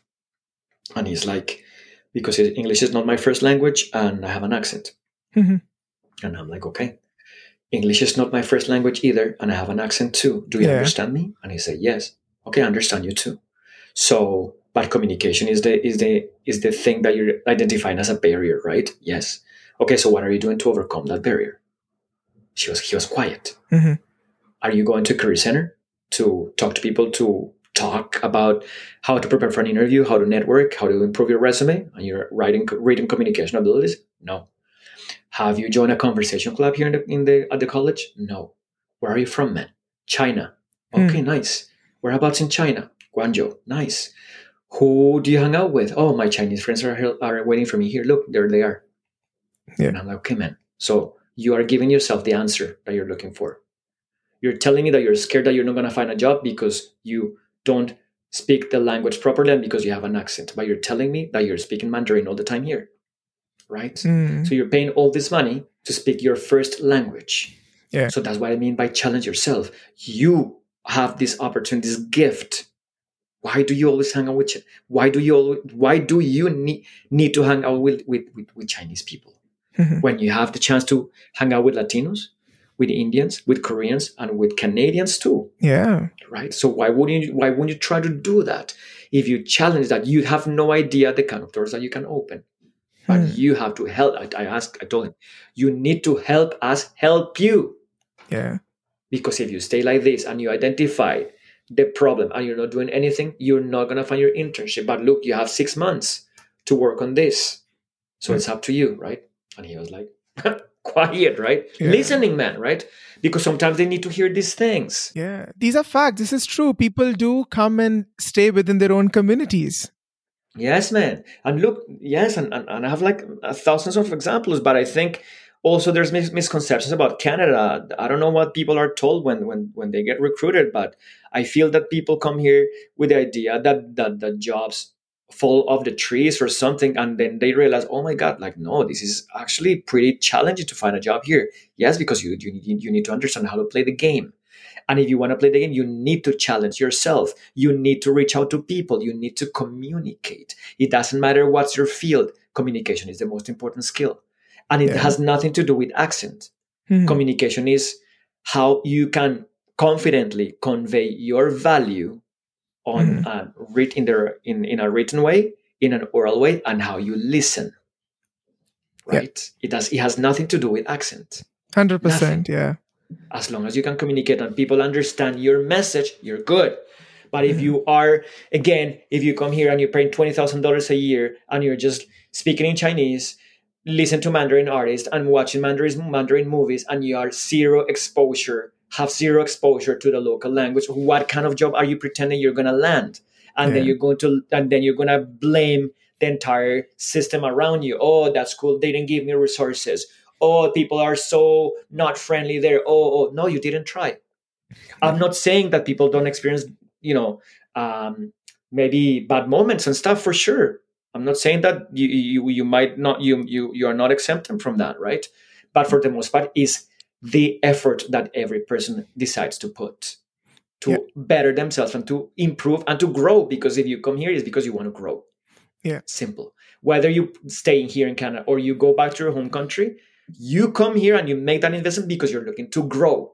And he's like, because English is not my first language and I have an accent. Mm-hmm. And I'm like, okay. English is not my first language either and I have an accent too. Do you yeah. understand me? And he said, yes. Okay, I understand you too. So, but communication is the is the is the thing that you're identifying as a barrier, right? Yes. Okay, so what are you doing to overcome that barrier? She was he was quiet. Mm-hmm. Are you going to career center to talk to people, to talk about how to prepare for an interview, how to network, how to improve your resume and your writing, reading communication abilities? No. Have you joined a conversation club here in the, in the at the college? No. Where are you from, man? China. Okay, mm. nice. Whereabouts in China? Guangzhou. Nice. Who do you hang out with? Oh, my Chinese friends are here, are waiting for me here. Look, there they are. Yeah. And I'm like, okay, man. So you are giving yourself the answer that you're looking for. You're telling me that you're scared that you're not going to find a job because you don't speak the language properly and because you have an accent. But you're telling me that you're speaking Mandarin all the time here, right? Mm. So you're paying all this money to speak your first language. Yeah. So that's what I mean by challenge yourself. You have this opportunity, this gift. Why do you always hang out with? Why do you always, Why do you need need to hang out with with, with, with Chinese people? Mhm. when you have the chance to hang out with Latinos, with Indians, with Koreans, and with Canadians too, Yeah. right? So why wouldn't you, why wouldn't you try to do that? If you challenge that, you have no idea the kind of doors that you can open. But Hmm. you have to help. I, I asked, I told him, you need to help us help you. Yeah. Because if you stay like this and you identify the problem and you're not doing anything, you're not going to find your internship. But look, you have six months to work on this. So Hmm. it's up to you, right? And he was like, quiet, right? Yeah. Listening, man, right? Because sometimes they need to hear these things. Yeah. These are facts. This is true. People do come and stay within their own communities. Yes, man. And look, yes, and, and, and I have like thousands of examples, but I think also there's mis- misconceptions about Canada. I don't know what people are told when, when, when they get recruited, but I feel that people come here with the idea that, that the jobs fall off the trees or something, and then they realize, oh my God, like, no, this is actually pretty challenging to find a job here. Yes, because you, you, need- you need to understand how to play the game. And if you want to play the game, you need to challenge yourself. You need to reach out to people. You need to communicate. It doesn't matter what's your field. Communication is the most important skill. And it Yeah. has nothing to do with accent. Mhm. Communication is how you can confidently convey your value on Mhm. uh, read in, the, in, in a written way, in an oral way, and how you listen. Yeah. Right? It has it has nothing to do with accent. one hundred Nothing. percent. Yeah. As long as you can communicate and people understand your message, you're good. But if you are, again, if you come here and you're paying twenty thousand dollars a year and you're just speaking in Chinese, listen to Mandarin artists and watching Mandarin, Mandarin movies, and you are zero exposure, have zero exposure to the local language, what kind of job are you pretending you're going to land? And then Yeah. you're going to, and then you're going to blame the entire system around you. Oh, that's cool. They didn't give me resources. Oh, people are so not friendly there. Oh, oh, no, you didn't try. I'm not saying that people don't experience, you know, um, maybe bad moments and stuff for sure. I'm not saying that you you, you might not you you you are not exempted from that, right? But for the most part, is the effort that every person decides to put to Yeah. better themselves and to improve and to grow. Because if you come here, it's because you want to grow. Yeah. Simple. Whether you stay here in Canada or you go back to your home country, you come here and you make that investment because you're looking to grow.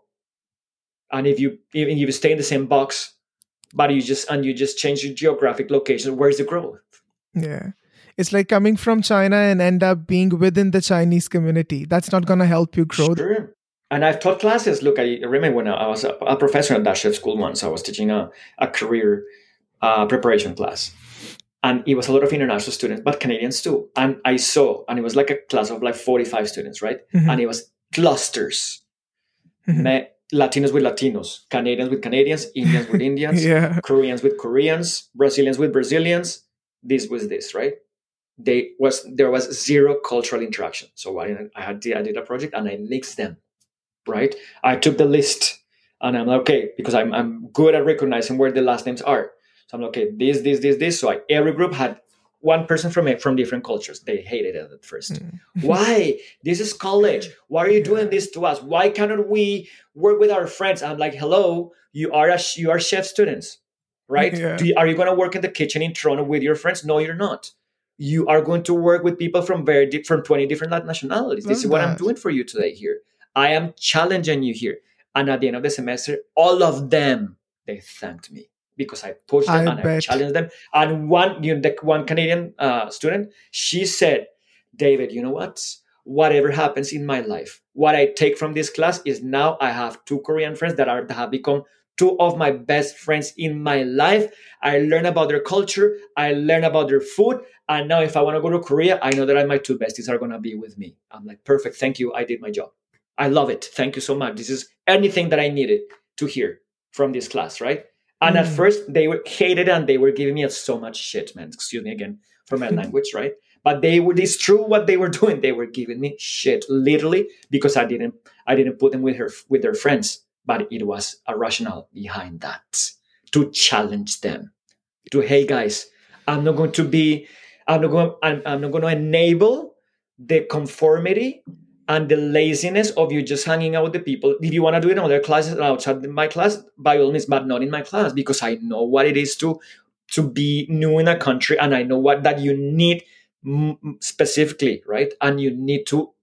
And if you even if you stay in the same box, but you just and you just change your geographic location, where's the growth? Yeah. It's like coming from China and end up being within the Chinese community. That's not going to help you grow. Sure. And I've taught classes. Look, I remember when I was a, a professor at that chef school once, I was teaching a, a career uh, preparation class. And it was a lot of international students, but Canadians too. And I saw, and it was like a class of like forty-five students, right? Mhm. And it was clusters. Mhm. Me- Latinos with Latinos, Canadians with Canadians, Indians with Indians, Yeah. Koreans with Koreans, Brazilians with Brazilians. This was this, right? They was there was zero cultural interaction. So I, I had I did a project and I mixed them, right? I took the list and I'm like, okay, because I'm I'm good at recognizing where the last names are. So I'm like, okay, this, this, this, this. So I, every group had one person from from different cultures. They hated it at first. Mm. Why? This is college. Why are you doing Yeah. this to us? Why cannot we work with our friends? I'm like, hello, you are a you are chef students, right? Yeah. Do you, are you going to work in the kitchen in Toronto with your friends? No, you're not. You are going to work with people from very di- from twenty different nationalities. This Love is what I'm that. doing for you today here. I am challenging you here. And at the end of the semester, all of them, they thanked me because I pushed them I and I bet. challenged them. And one, you know, the one Canadian uh, student, she said, David, you know what? Whatever happens in my life, what I take from this class is now I have two Korean friends that are that have become two of my best friends in my life. I learn about their culture. I learn about their food. And now if I want to go to Korea, I know that my two besties are going to be with me. I'm like, perfect. Thank you. I did my job. I love it. Thank you so much. This is anything that I needed to hear from this class, right? And at Mm. first they were hated and they were giving me so much shit, man. Excuse me again for my language, right? But they were it's true what they were doing. They were giving me shit, literally, because I didn't I didn't put them with her with their friends. But it was a rationale behind that to challenge them. To hey guys, I'm not going to be, I'm not going, I'm, I'm not going to enable the conformity and the laziness of you just hanging out with the people. If you want to do it in other classes outside my class, by all means, but not in my class, because I know what it is to to be new in a country, and I know what that you need mm, specifically, right? And you need to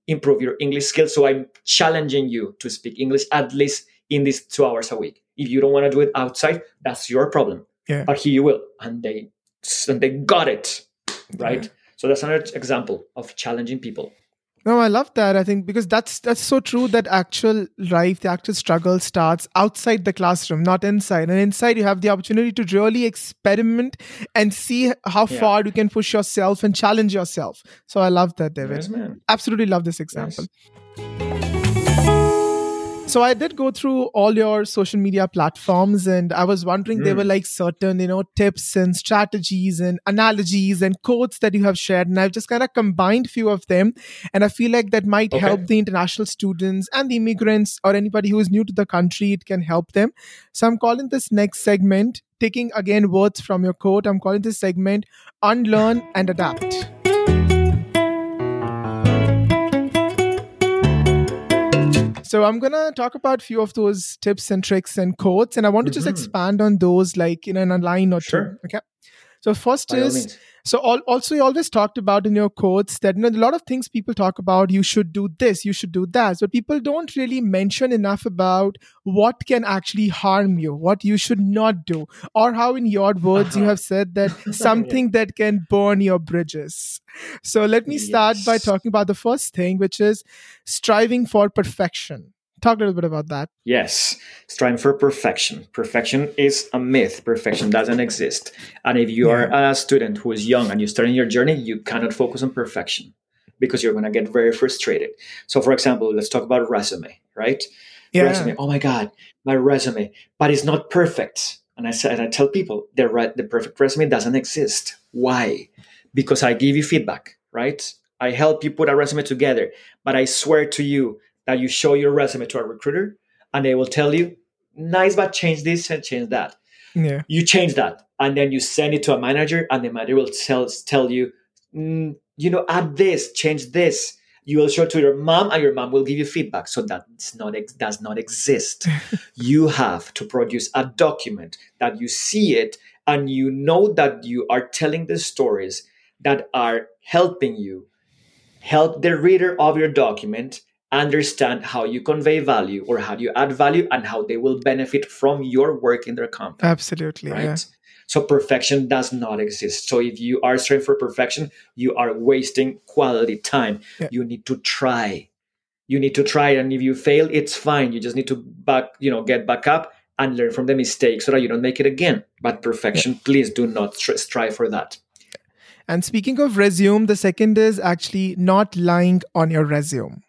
improve your English skills. So I'm challenging you to speak English at least in these two hours a week. If you don't want to do it outside, that's your problem. Yeah. But here you will. And they and they got it. Right? Yeah. So that's another example of challenging people. No, I love that. I think because that's that's so true that actual life, the actual struggle starts outside the classroom, not inside. And inside you have the opportunity to really experiment and see how Yeah. far you can push yourself and challenge yourself. So I love that, David. Yes, man. Absolutely love this example. Yes. So I did go through all your social media platforms, and I was wondering, there were like certain, you know, tips and strategies and analogies and quotes that you have shared. And I've just kind of combined few of them. And I feel like that might Okay. help the international students and the immigrants or anybody who is new to the country. It can help them. So I'm calling this next segment, taking again words from your quote, I'm calling this segment Unlearn and Adapt. So I'm going to talk about a few of those tips and tricks and quotes, and I want to just Mhm. expand on those like in a line or Sure. two. Okay. So first By all is, means. so al- also you always talked about in your quotes that, you know, a lot of things people talk about, you should do this, you should do that. But people don't really mention enough about what can actually harm you, what you should not do, or how in your words you Uh-huh. have said that something that can burn your bridges. So let me start by Yes. talking about the first thing, which is striving for perfection. Talk a little bit about that. Yes, striving for perfection. Perfection is a myth. Perfection doesn't exist. And if you are a student who is young and you're starting your journey, you cannot focus on perfection because you're going to get very frustrated. So, for example, let's talk about resume, right? Yeah. Resume. Oh my God, my resume, but it's not perfect. And I said, I tell people, the re- the perfect resume doesn't exist. Why? Because I give you feedback, right? I help you put a resume together, but I swear to you that you show your resume to a recruiter and they will tell you, nice, but change this and change that. Yeah. You change that and then you send it to a manager and the manager will tell, tell you, mm, you know, add this, change this. You will show it to your mom and your mom will give you feedback. So that not, does not exist. You have to produce a document that you see it and you know that you are telling the stories that are helping you help the reader of your document understand how you convey value or how you add value and how they will benefit from your work in their company. Absolutely. Right? Yeah. So perfection does not exist. So if you are striving for perfection, you are wasting quality time. Yeah. You need to try. You need to try. And if you fail, it's fine. You just need to back, you know, get back up and learn from the mistakes so that you don't make it again. But perfection, yeah. please do not tr- strive for that. And speaking of resume, the second is actually not lying on your resume.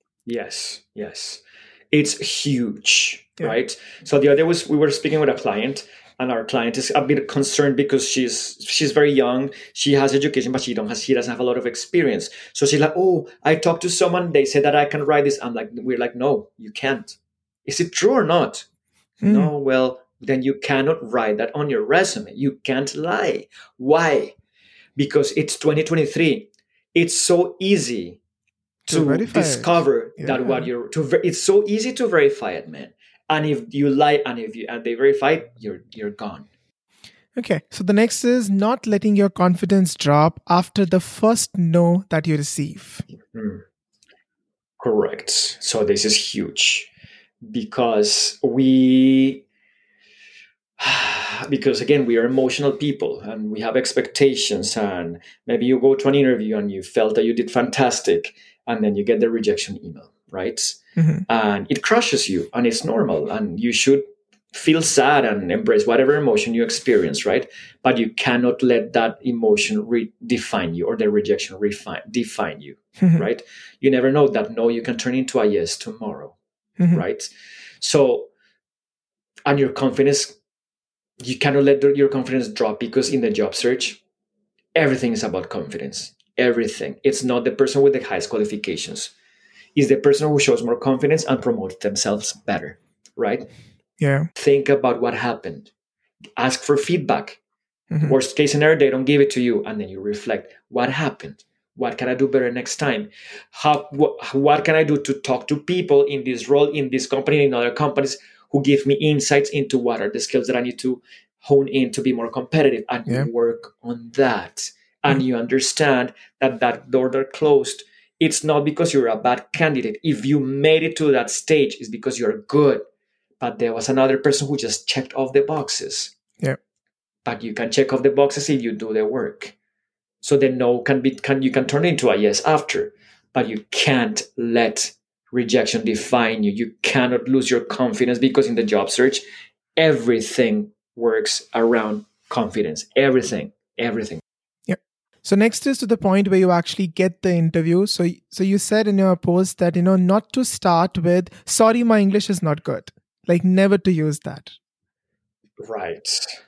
Yes, yes. It's huge, yeah. right? So the other day was we were speaking with a client, and our client is a bit concerned because she's she's very young. She has education, but she don't has, she doesn't have a lot of experience. So she's like, "Oh, I talked to someone. They said that I can write this." I'm like, "We're like, no, you can't. Is it true or not?" Mm. No. Well, then you cannot write that on your resume. You can't lie. Why? Because it's twenty twenty-three. It's so easy to, to discover yeah. that what you're to ver- it's so easy to verify it, man. And if you lie and if you and they verify it, you're you're gone. Okay. So the next is not letting your confidence drop after the first no that you receive. Mm. Correct. So this is huge because we because again we are emotional people and we have expectations, and maybe you go to an interview and you felt that you did fantastic and then you get the rejection email, right? Mm-hmm. And it crushes you, and it's normal, and you should feel sad and embrace whatever emotion you experience, right? But you cannot let that emotion re- define you, or the rejection refine, define you, mm-hmm. right? You never know that no, you can turn into a yes tomorrow, mm-hmm. right? So, and your confidence, you cannot let your confidence drop, because in the job search, everything is about confidence. Everything. It's not the person with the highest qualifications. It's the person who shows more confidence and promotes themselves better, right? Yeah. Think about what happened. Ask for feedback. Mm-hmm. Worst case scenario, they don't give it to you. And then you reflect, what happened? What can I do better next time? How? Wh- what can I do to talk to people in this role, in this company, in other companies, who give me insights into what are the skills that I need to hone in to be more competitive? And yeah. you work on that. And mm-hmm. you understand that that door that closed, It's not because you're a bad candidate. If you made it to that stage, it's because you're good. But there was another person who just checked off the boxes. Yeah. But you can check off the boxes if you do the work. So the no can be can you can turn it into a yes after. But you can't let rejection define you. You cannot lose your confidence, because in the job search, everything works around confidence. Everything. Everything. Yeah. So next is to the point where you actually get the interview. So so you said in your post that, you know, not to start with, sorry, my English is not good. Like, never to use that. Right.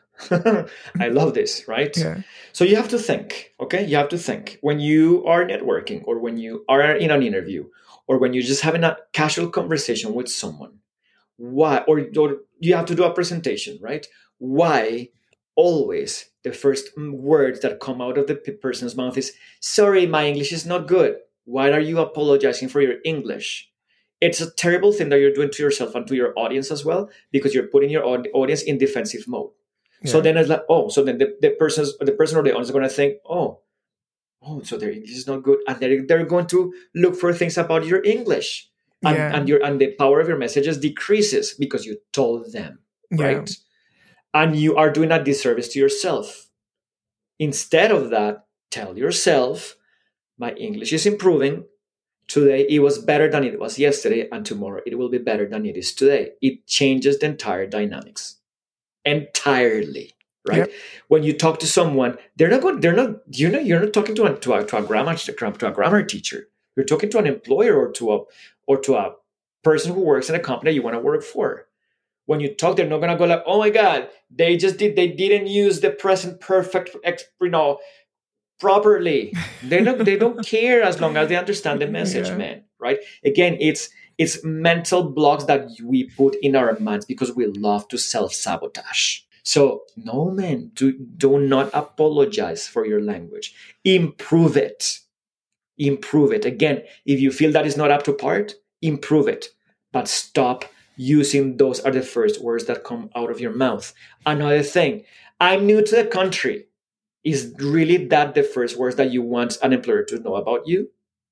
I love this, right? Yeah. So you have to think, okay? You have to think when you are networking, or when you are in an interview, or when you're just having a casual conversation with someone. Why? Or, or you have to do a presentation, right? Why always the first words that come out of the p- person's mouth is, sorry, my English is not good. Why are you apologizing for your English? It's a terrible thing that you're doing to yourself and to your audience as well, because you're putting your aud- audience in defensive mode. Yeah. So then it's like, oh, so then the, the person's the person or the audience is going to think, oh, oh, so their English is not good, and they're, they're going to look for things about your English, and Yeah. and your and the power of your messages decreases because you told them, right? Yeah. And you are doing a disservice to yourself. Instead of that, tell yourself, my English is improving. Today it was better than it was yesterday, and tomorrow it will be better than it is today. It changes the entire dynamics entirely, right? Yep. When you talk to someone, they're not going. They're not. You know, you're not talking to a to a, to a grammar to a grammar teacher. You're talking to an employer, or to a or to a person who works in a company you want to work for. When you talk, they're not going to go like, "Oh my God, they just did. They didn't use the present perfect, you know, properly." They don't. They don't care as long as they understand the message, Yeah. man. Right? Again, it's it's mental blocks that we put in our minds because we love to self-sabotage. So no, man, do do not apologize for your language. Improve it. Improve it. Again, if you feel that is not up to par, improve it. But stop using those are the first words that come out of your mouth. Another thing, I'm new to the country. Is really that the first words that you want an employer to know about you?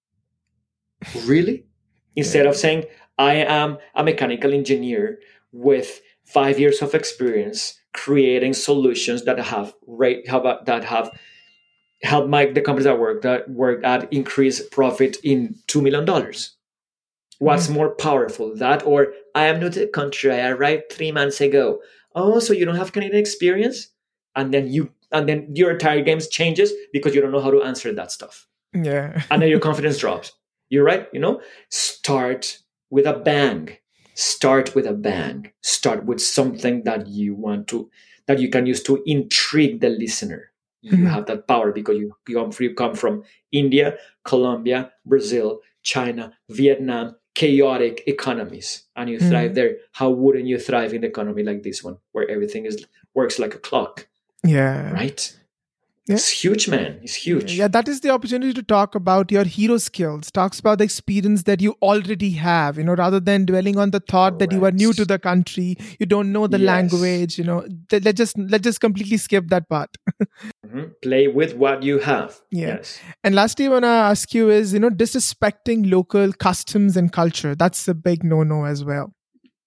Really? Instead Yeah. of saying, I am a mechanical engineer with five years of experience creating solutions that have rate have a- that have helped my the companies that work that work at increase profit in two million dollars. What's Mhm. more powerful, that or I am new to the country, I arrived three months ago? Oh, so you don't have Canadian experience, and then you and then your entire game changes because you don't know how to answer that stuff, Yeah. and then your confidence drops. You're right, you know. Start with a bang. Start with a bang. Start with something that you want to that you can use to intrigue the listener. You Mhm. have that power because you you come, you come from India, Colombia, Brazil, China, Vietnam, chaotic economies, and you thrive Mhm. there. How wouldn't you thrive in an economy like this one, where everything is works like a clock, Yeah. right? Yeah. It's huge, man. It's huge. Yeah, that is the opportunity to talk about your hero skills, talks about the experience that you already have, you know, rather than dwelling on the thought that you are new to Correct. the country, you don't know the Yes. language, you know, th- let's just let's just completely skip that part. Mhm. Play with what you have. Yeah. Yes. And lastly, I want to ask you is, you know, disrespecting local customs and culture. That's a big no-no as well.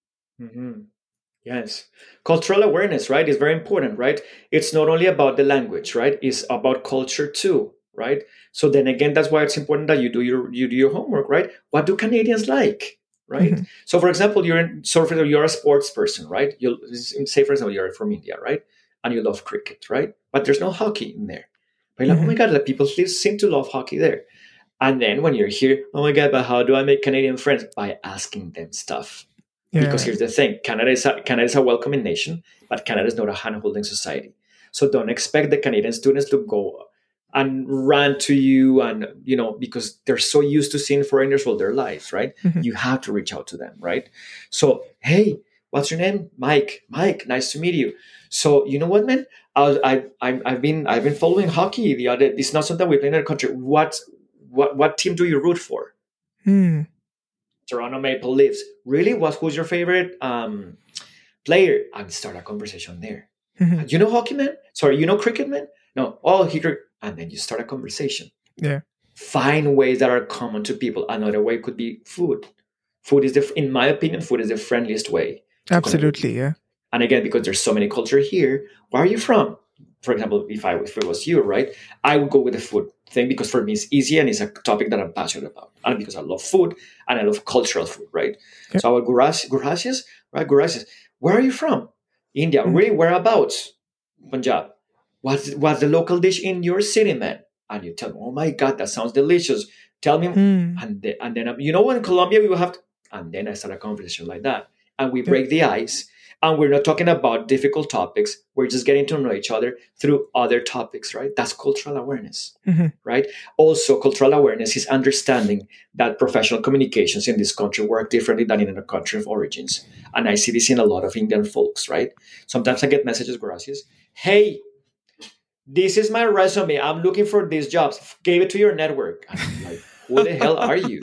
Mhm. Yes. Cultural awareness, right, is very important, right? It's not only about the language, right? It's about culture too, right? So then again, that's why it's important that you do your you do your homework, right? What do Canadians like, right? Mhm. So for example, you're in so for you're a sports person, right? You say for example you're from India, right? And you love cricket, right? But there's no hockey in there. But you're like, oh my Mhm. God, like people seem to love hockey there. And then when you're here, oh my God, but how do I make Canadian friends? By asking them stuff. Because Yeah. here's the thing, Canada is, a, Canada is a welcoming nation, but Canada is not a hand-holding society. So don't expect the Canadian students to go and rant to you and, you know, because they're so used to seeing foreigners all their lives, right? Mhm. You have to reach out to them, right? So, hey, what's your name? Mike. Mike, nice to meet you. So, you know what, man? I, I, I, I've been I've been following hockey. The other, it's not something we play in our country. What, what, what team do you root for? Hmm. Toronto Maple Leafs. Really? What? Who's your favorite um, player? And start a conversation there. Mhm. You know hockey, man? Sorry, you know cricket, man? No. Oh, he. And then you start a conversation. Yeah. find ways that are common to people. Another way could be food. Food is, the, in my opinion, food is the friendliest way to connect with Absolutely, people. yeah. And again, because there's so many culture here, where are you from? For example, if I if it was you, right, I would go with the food thing because for me it's easy and it's a topic that I'm passionate about, and because I love food and I love cultural food, right? Yep. So I would go, gracias, right? Gracias. Where are you from? India. Mm. Really? Whereabouts? Punjab. What's what's the local dish in your city, man? And you tell me, oh my God, that sounds delicious. Tell me, mm. and then, and then you know, in Colombia we will have, to, and then I start a conversation like that, and we break yep. the ice. And we're not talking about difficult topics. We're just getting to know each other through other topics, right? That's cultural awareness, mm-hmm. right? Also, cultural awareness is understanding that professional communications in this country work differently than in a country of origins. And I see this in a lot of Indian folks, right? Sometimes I get messages, gracias. Hey, this is my resume. I'm looking for these jobs. Gave it to your network. And I'm like, who the hell are you?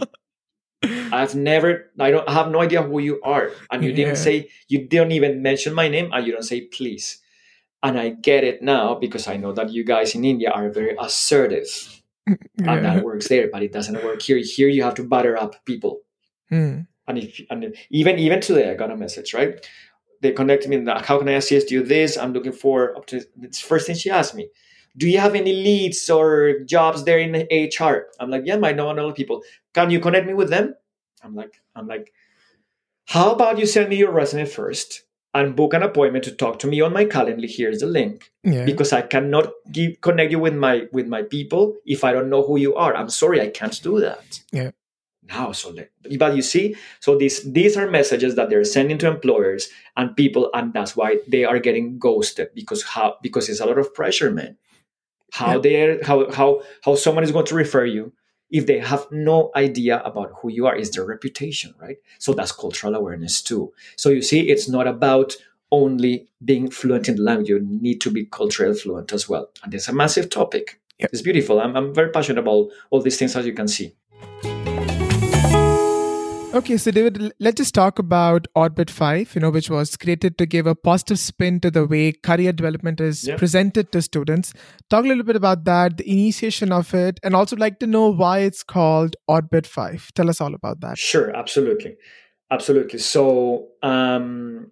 I've never, I don't I have no idea who you are. And you yeah. didn't say, you didn't even mention my name and you don't say please. And I get it now because I know that you guys in India are very assertive. Yeah. And that works there, but it doesn't work here. Here you have to butter up people. Mm. And if and even even today, I got a message, right? They connected me, how can I assist you this? I'm looking for, up to, it's the first thing she asked me. Do you have any leads or jobs there in H R? I'm like, yeah, I know other people. Can you connect me with them? I'm like, I'm like, how about you send me your resume first and book an appointment to talk to me on my calendar? Here's the link. Yeah. Because I cannot give, connect you with my with my people if I don't know who you are. I'm sorry, I can't do that. Yeah. Now, so let, but you see, so these these are messages that they're sending to employers and people, and that's why they are getting ghosted because how because it's a lot of pressure, man. How yeah. they how how how someone is going to refer you if they have no idea about who you are, is their reputation, right? So that's cultural awareness too. So you see, it's not about only being fluent in the language. You need to be culturally fluent as well. And it's a massive topic. Yep. It's beautiful. I'm, I'm very passionate about all these things, as you can see. Okay, so David, let's just talk about Orbit five, you know, which was created to give a positive spin to the way career development is yep. presented to students. Talk a little bit about that, the initiation of it, and also like to know why it's called Orbit five. Tell us all about that. Sure, absolutely. Absolutely. So um,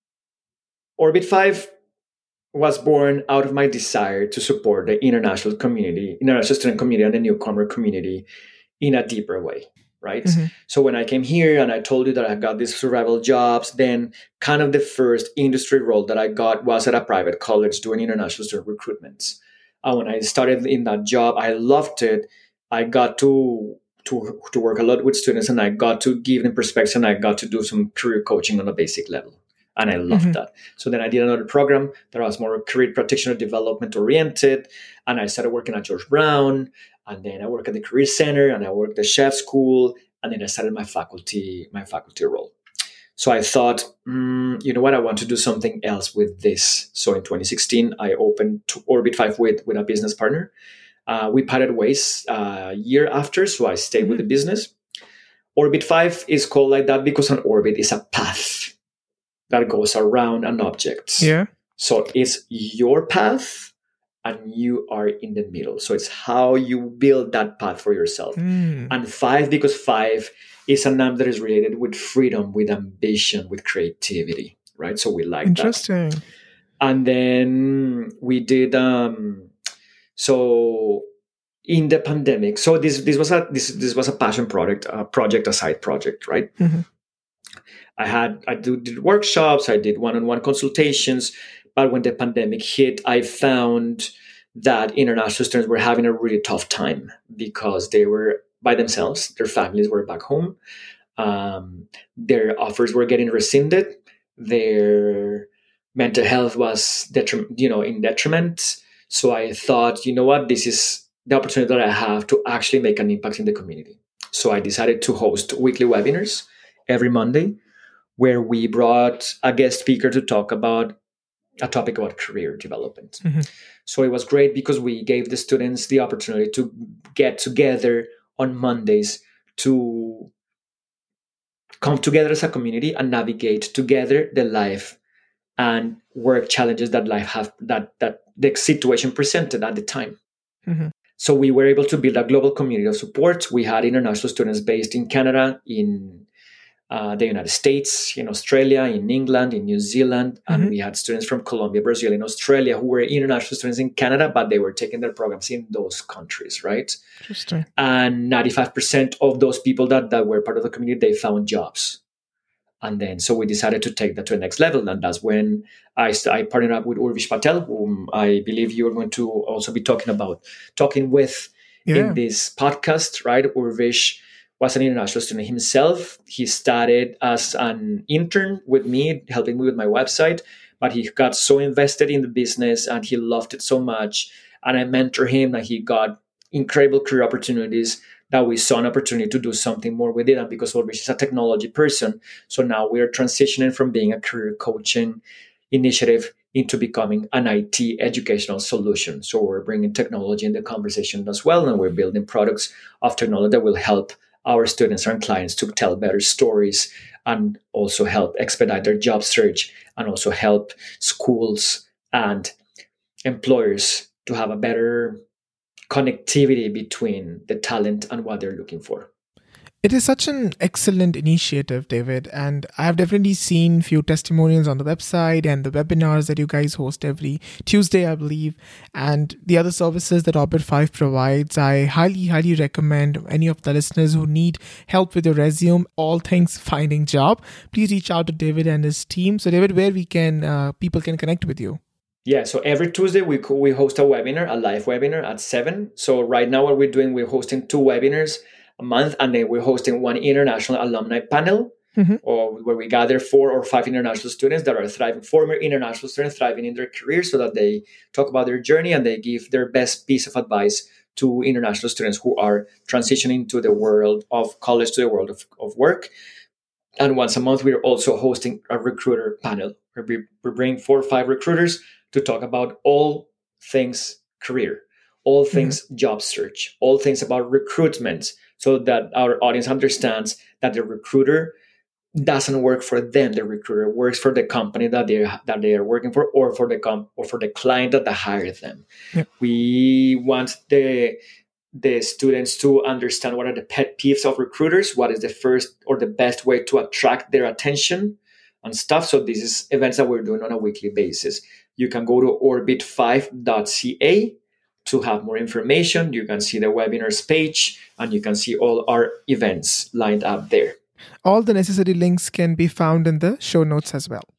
Orbit five was born out of my desire to support the international community, international student community and the newcomer community in a deeper way. Right. Mm-hmm. So when I came here and I told you that I got these survival jobs, then kind of the first industry role that I got was at a private college doing international student recruitment. And when I started in that job, I loved it. I got to to to work a lot with students and I got to give them perspective and I got to do some career coaching on a basic level. And I loved mm-hmm. that. So then I did another program that was more career practitioner development oriented. And I started working at George Brown. And then I worked at the Career Center and I worked at the chef school. And then I started my faculty, my faculty role. So I thought, mm, you know what, I want to do something else with this. So in twenty sixteen, I opened Orbit five with, with a business partner. Uh, we parted ways a year after, so I stayed mm-hmm. with the business. Orbit five is called like that because an orbit is a path that goes around an object. Yeah. So it's your path and you are in the middle. So it's how you build that path for yourself. Mm. And five, because five is a number that is related with freedom, with ambition, with creativity, right? So we like Interesting. that. Interesting. And then we did, um, so in the pandemic, so this this was a this this was a passion project, a project, a side project, right? Mm-hmm. I had I do, did workshops, I did one-on-one consultations, but when the pandemic hit, I found that international students were having a really tough time because they were by themselves, their families were back home, um, their offers were getting rescinded, their mental health was detrim- you know in detriment. So I thought, you know what, this is the opportunity that I have to actually make an impact in the community. So I decided to host weekly webinars every Monday, where we brought a guest speaker to talk about a topic about career development. Mm-hmm. So it was great because we gave the students the opportunity to get together on Mondays to come together as a community and navigate together the life and work challenges that life have, that, that the situation presented at the time. Mm-hmm. So we were able to build a global community of support. We had international students based in Canada, in uh, the United States, in Australia, in England, in New Zealand, and Mhm. we had students from Colombia, Brazil, and Australia who were international students in Canada, but they were taking their programs in those countries, right? Interesting. And ninety-five percent of those people that, that were part of the community, they found jobs. And then, so we decided to take that to the next level. And that's when I, st- I partnered up with Urvish Patel, whom I believe you're going to also be talking about, talking with Yeah. in this podcast, right? Urvish was an international student himself. He started as an intern with me, helping me with my website, but he got so invested in the business and he loved it so much. And I mentored him and he got incredible career opportunities that we saw an opportunity to do something more with it. And because Ulrich is a technology person, so now we are transitioning from being a career coaching initiative into becoming an I T educational solution. So we're bringing technology in the conversation as well, and we're building products of technology that will help our students and clients to tell better stories and also help expedite their job search and also help schools and employers to have a better connectivity between the talent and what they're looking for. It is such an excellent initiative, David, and I have definitely seen few testimonials on the website and the webinars that you guys host every Tuesday, I believe, and the other services that Orbit five provides. I highly, highly recommend any of the listeners who need help with your resume, all things finding job, please reach out to David and his team. So, David, where we can uh, people can connect with you. Yeah, so every Tuesday we co- we host a webinar, a live webinar at seven. So right now what we're doing, we're hosting two webinars a month, and then we're hosting one international alumni panel, Mhm. or where we gather four or five international students that are thriving, former international students thriving in their careers, so that they talk about their journey and they give their best piece of advice to international students who are transitioning to the world of college, to the world of, of work. And once a month, we're also hosting a recruiter panel where we, we bring four or five recruiters to talk about all things career, all things job search, all things about recruitment, so that our audience understands that the recruiter doesn't work for them. The recruiter works for the company that they that they are working for, or for the comp or for the client that hired them. Yeah. We want the the students to understand what are the pet peeves of recruiters, what is the first or the best way to attract their attention and stuff. So this is events that we're doing on a weekly basis. You can go to orbit five dot c a to have more information. You can see the webinars page and you can see all our events lined up there. All the necessary links can be found in the show notes as well.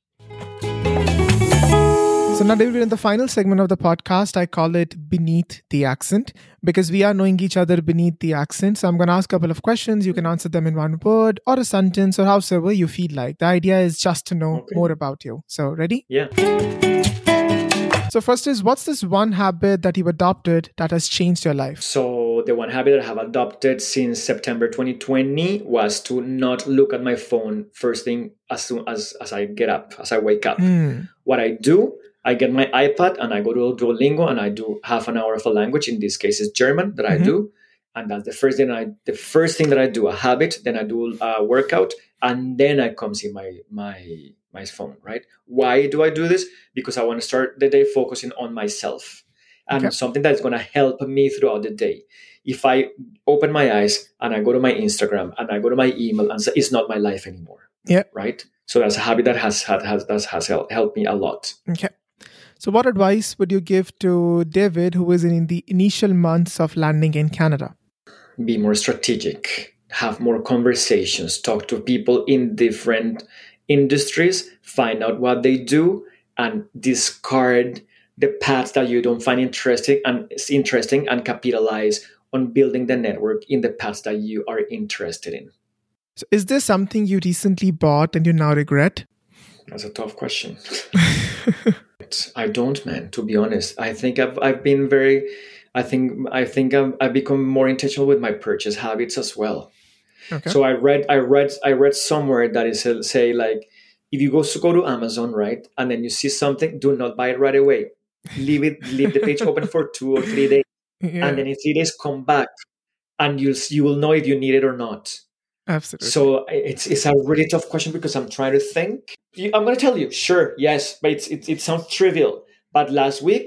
So now, David, we're in the final segment of the podcast. I call it Beneath the Accent, because we are knowing each other beneath the accent. So I'm going to ask a couple of questions. You can answer them in one word or a sentence or however you feel like. The idea is just to know Okay. more about you. So ready? Yeah. So first is, what's this one habit that you've adopted that has changed your life? So the one habit that I have adopted since September twenty twenty was to not look at my phone first thing as soon as, as I get up, as I wake up. Hmm. What I do, I get my iPad and I go to Duolingo and I do half an hour of a language. In this case, it's German that I Mhm. do, and that's the first thing I the first thing that I do, a habit. Then I do a workout, and then I come see my my my phone. Right? Why do I do this? Because I want to start the day focusing on myself and Okay. something that's going to help me throughout the day. If I open my eyes and I go to my Instagram and I go to my email, and it's not my life anymore. Yeah. Right. So that's a habit that has had has that has helped helped me a lot. Okay. So what advice would you give to David, who is in the initial months of landing in Canada? Be more strategic, have more conversations, talk to people in different industries, find out what they do, and discard the paths that you don't find interesting and interesting and capitalize on building the network in the paths that you are interested in. So is there something you recently bought and you now regret? That's a tough question. I don't, man, to be honest. I think I've I've been very I think I think I've, I've become more intentional with my purchase habits as well. Okay. So I read, I read, I read somewhere that is uh, say like, if you go to go to Amazon, right, and then you see something, do not buy it right away. Leave it, leave the page open for two or three days, Yeah, and then in three days come back, and you'll you will know if you need it or not. absolutely. So it's it's a really tough question because I'm trying to think. I'm going to tell you, sure, yes, but it's, it it sounds trivial. But last week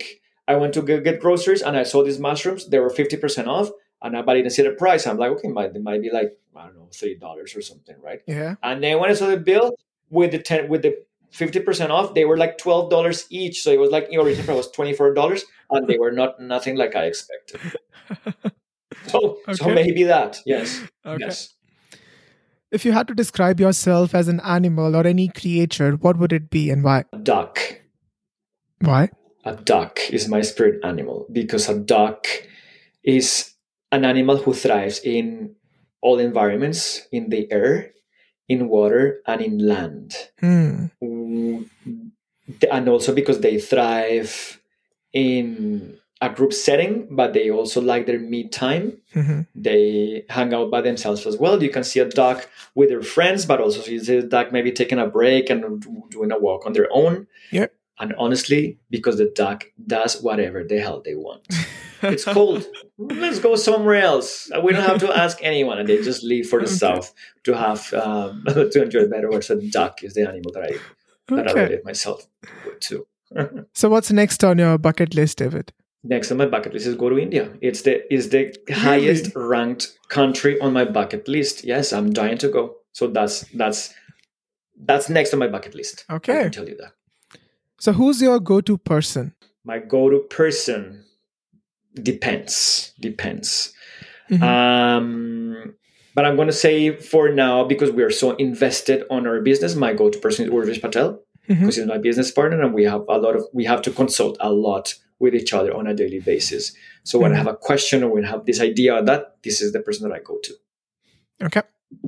I went to go get groceries and I saw these mushrooms. They were fifty percent off, and I but I didn't see the price. I'm like, okay, might it might be like I don't know, three dollars or something, right? Yeah. And then when I saw the bill with the ten with the fifty percent off, they were like twelve dollars each. So it was like the original price was twenty four dollars, and they were not nothing like I expected. So Okay. so maybe that yes Okay. yes. If you had to describe yourself as an animal or any creature, what would it be and why? A duck. Why? A duck is my spirit animal because a duck is an animal who thrives in all environments, in the air, in water, and in land. Hmm. Mm, And also because they thrive in a group setting, but they also like their me time. Mm-hmm. They hang out by themselves as well. You can see a duck with their friends, but also you see a duck maybe taking a break and doing a walk on their own. Yep. And honestly, because the duck does whatever the hell they want. It's cold. Let's go somewhere else. We don't have to ask anyone, and they just leave for the Okay. south to have um, to enjoy better weather. So duck is the animal that I that I Okay. relate myself with too. So what's next on your bucket list, David? Next on my bucket list is go to India. It's the is the highest ranked country on my bucket list. Yes, I'm dying to go. So that's that's that's next on my bucket list. I Okay. can tell you that. So who's your go-to person? My go-to person depends. Depends. Mhm. Um, but I'm going to say for now, because we are so invested on our business, my go-to person is Urvish Patel, Mhm. because he's my business partner, and we have a lot of we have to consult a lot with each other on a daily basis. So when I Mhm. have a question or when I have this idea or that, this is the person that I go to. Okay.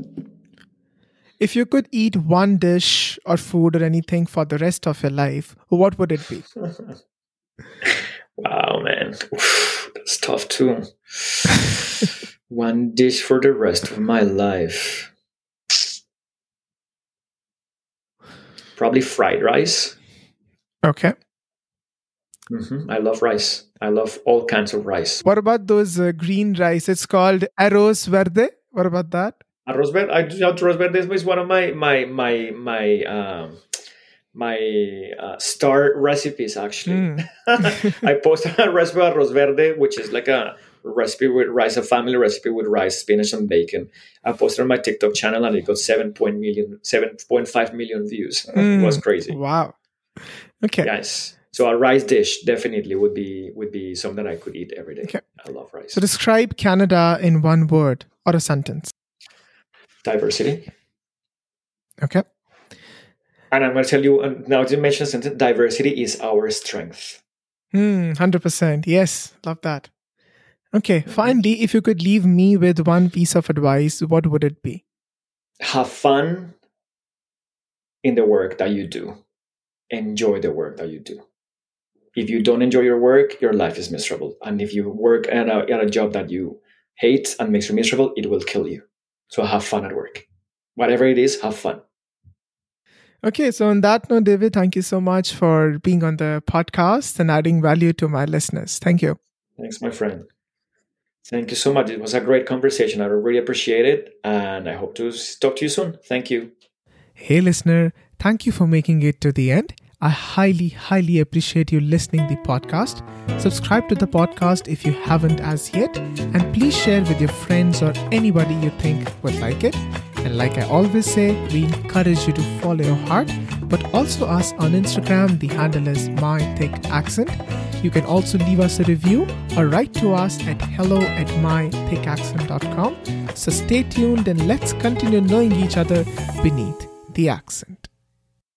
If you could eat one dish or food or anything for the rest of your life, what would it be? Wow, man, Oof, that's tough too. One dish for the rest of my life. Probably fried rice. Okay. hmm I love rice. I love all kinds of rice. What about those uh, green rice? It's called arroz verde. What about that? Arroz verde. I do know arroz verde is one of my my my my um, my uh, star recipes. Actually, Mm. I posted a recipe of arroz verde, which is like a recipe with rice, a family recipe with rice, spinach, and bacon. I posted on my TikTok channel, and it got seven point million, seven point five million views. It was Mm. crazy. Wow. Okay. Yes. So a rice dish definitely would be would be something I could eat every day. Okay. I love rice. So describe Canada in one word or a sentence. Diversity. Okay. And I'm going to tell you uh, now to mention something. Diversity is our strength. Hmm. one hundred percent. Yes. Love that. Okay. Mhm. Finally, if you could leave me with one piece of advice, what would it be? Have fun in the work that you do. Enjoy the work that you do. If you don't enjoy your work, your life is miserable. And if you work at a, at a job that you hate and makes you miserable, it will kill you. So have fun at work. Whatever it is, have fun. Okay, so on that note, David, thank you so much for being on the podcast and adding value to my listeners. Thank you. Thanks, my friend. Thank you so much. It was a great conversation. I really appreciate it. And I hope to talk to you soon. Thank you. Hey, listener, thank you for making it to the end. I highly, highly appreciate you listening the podcast. Subscribe to the podcast if you haven't as yet, and please share with your friends or anybody you think would like it. And like I always say, we encourage you to follow your heart, but also us on Instagram. The handle is My Thick Accent. You can also leave us a review or write to us at hello at my thick accent dot com. So stay tuned and let's continue knowing each other beneath the accent.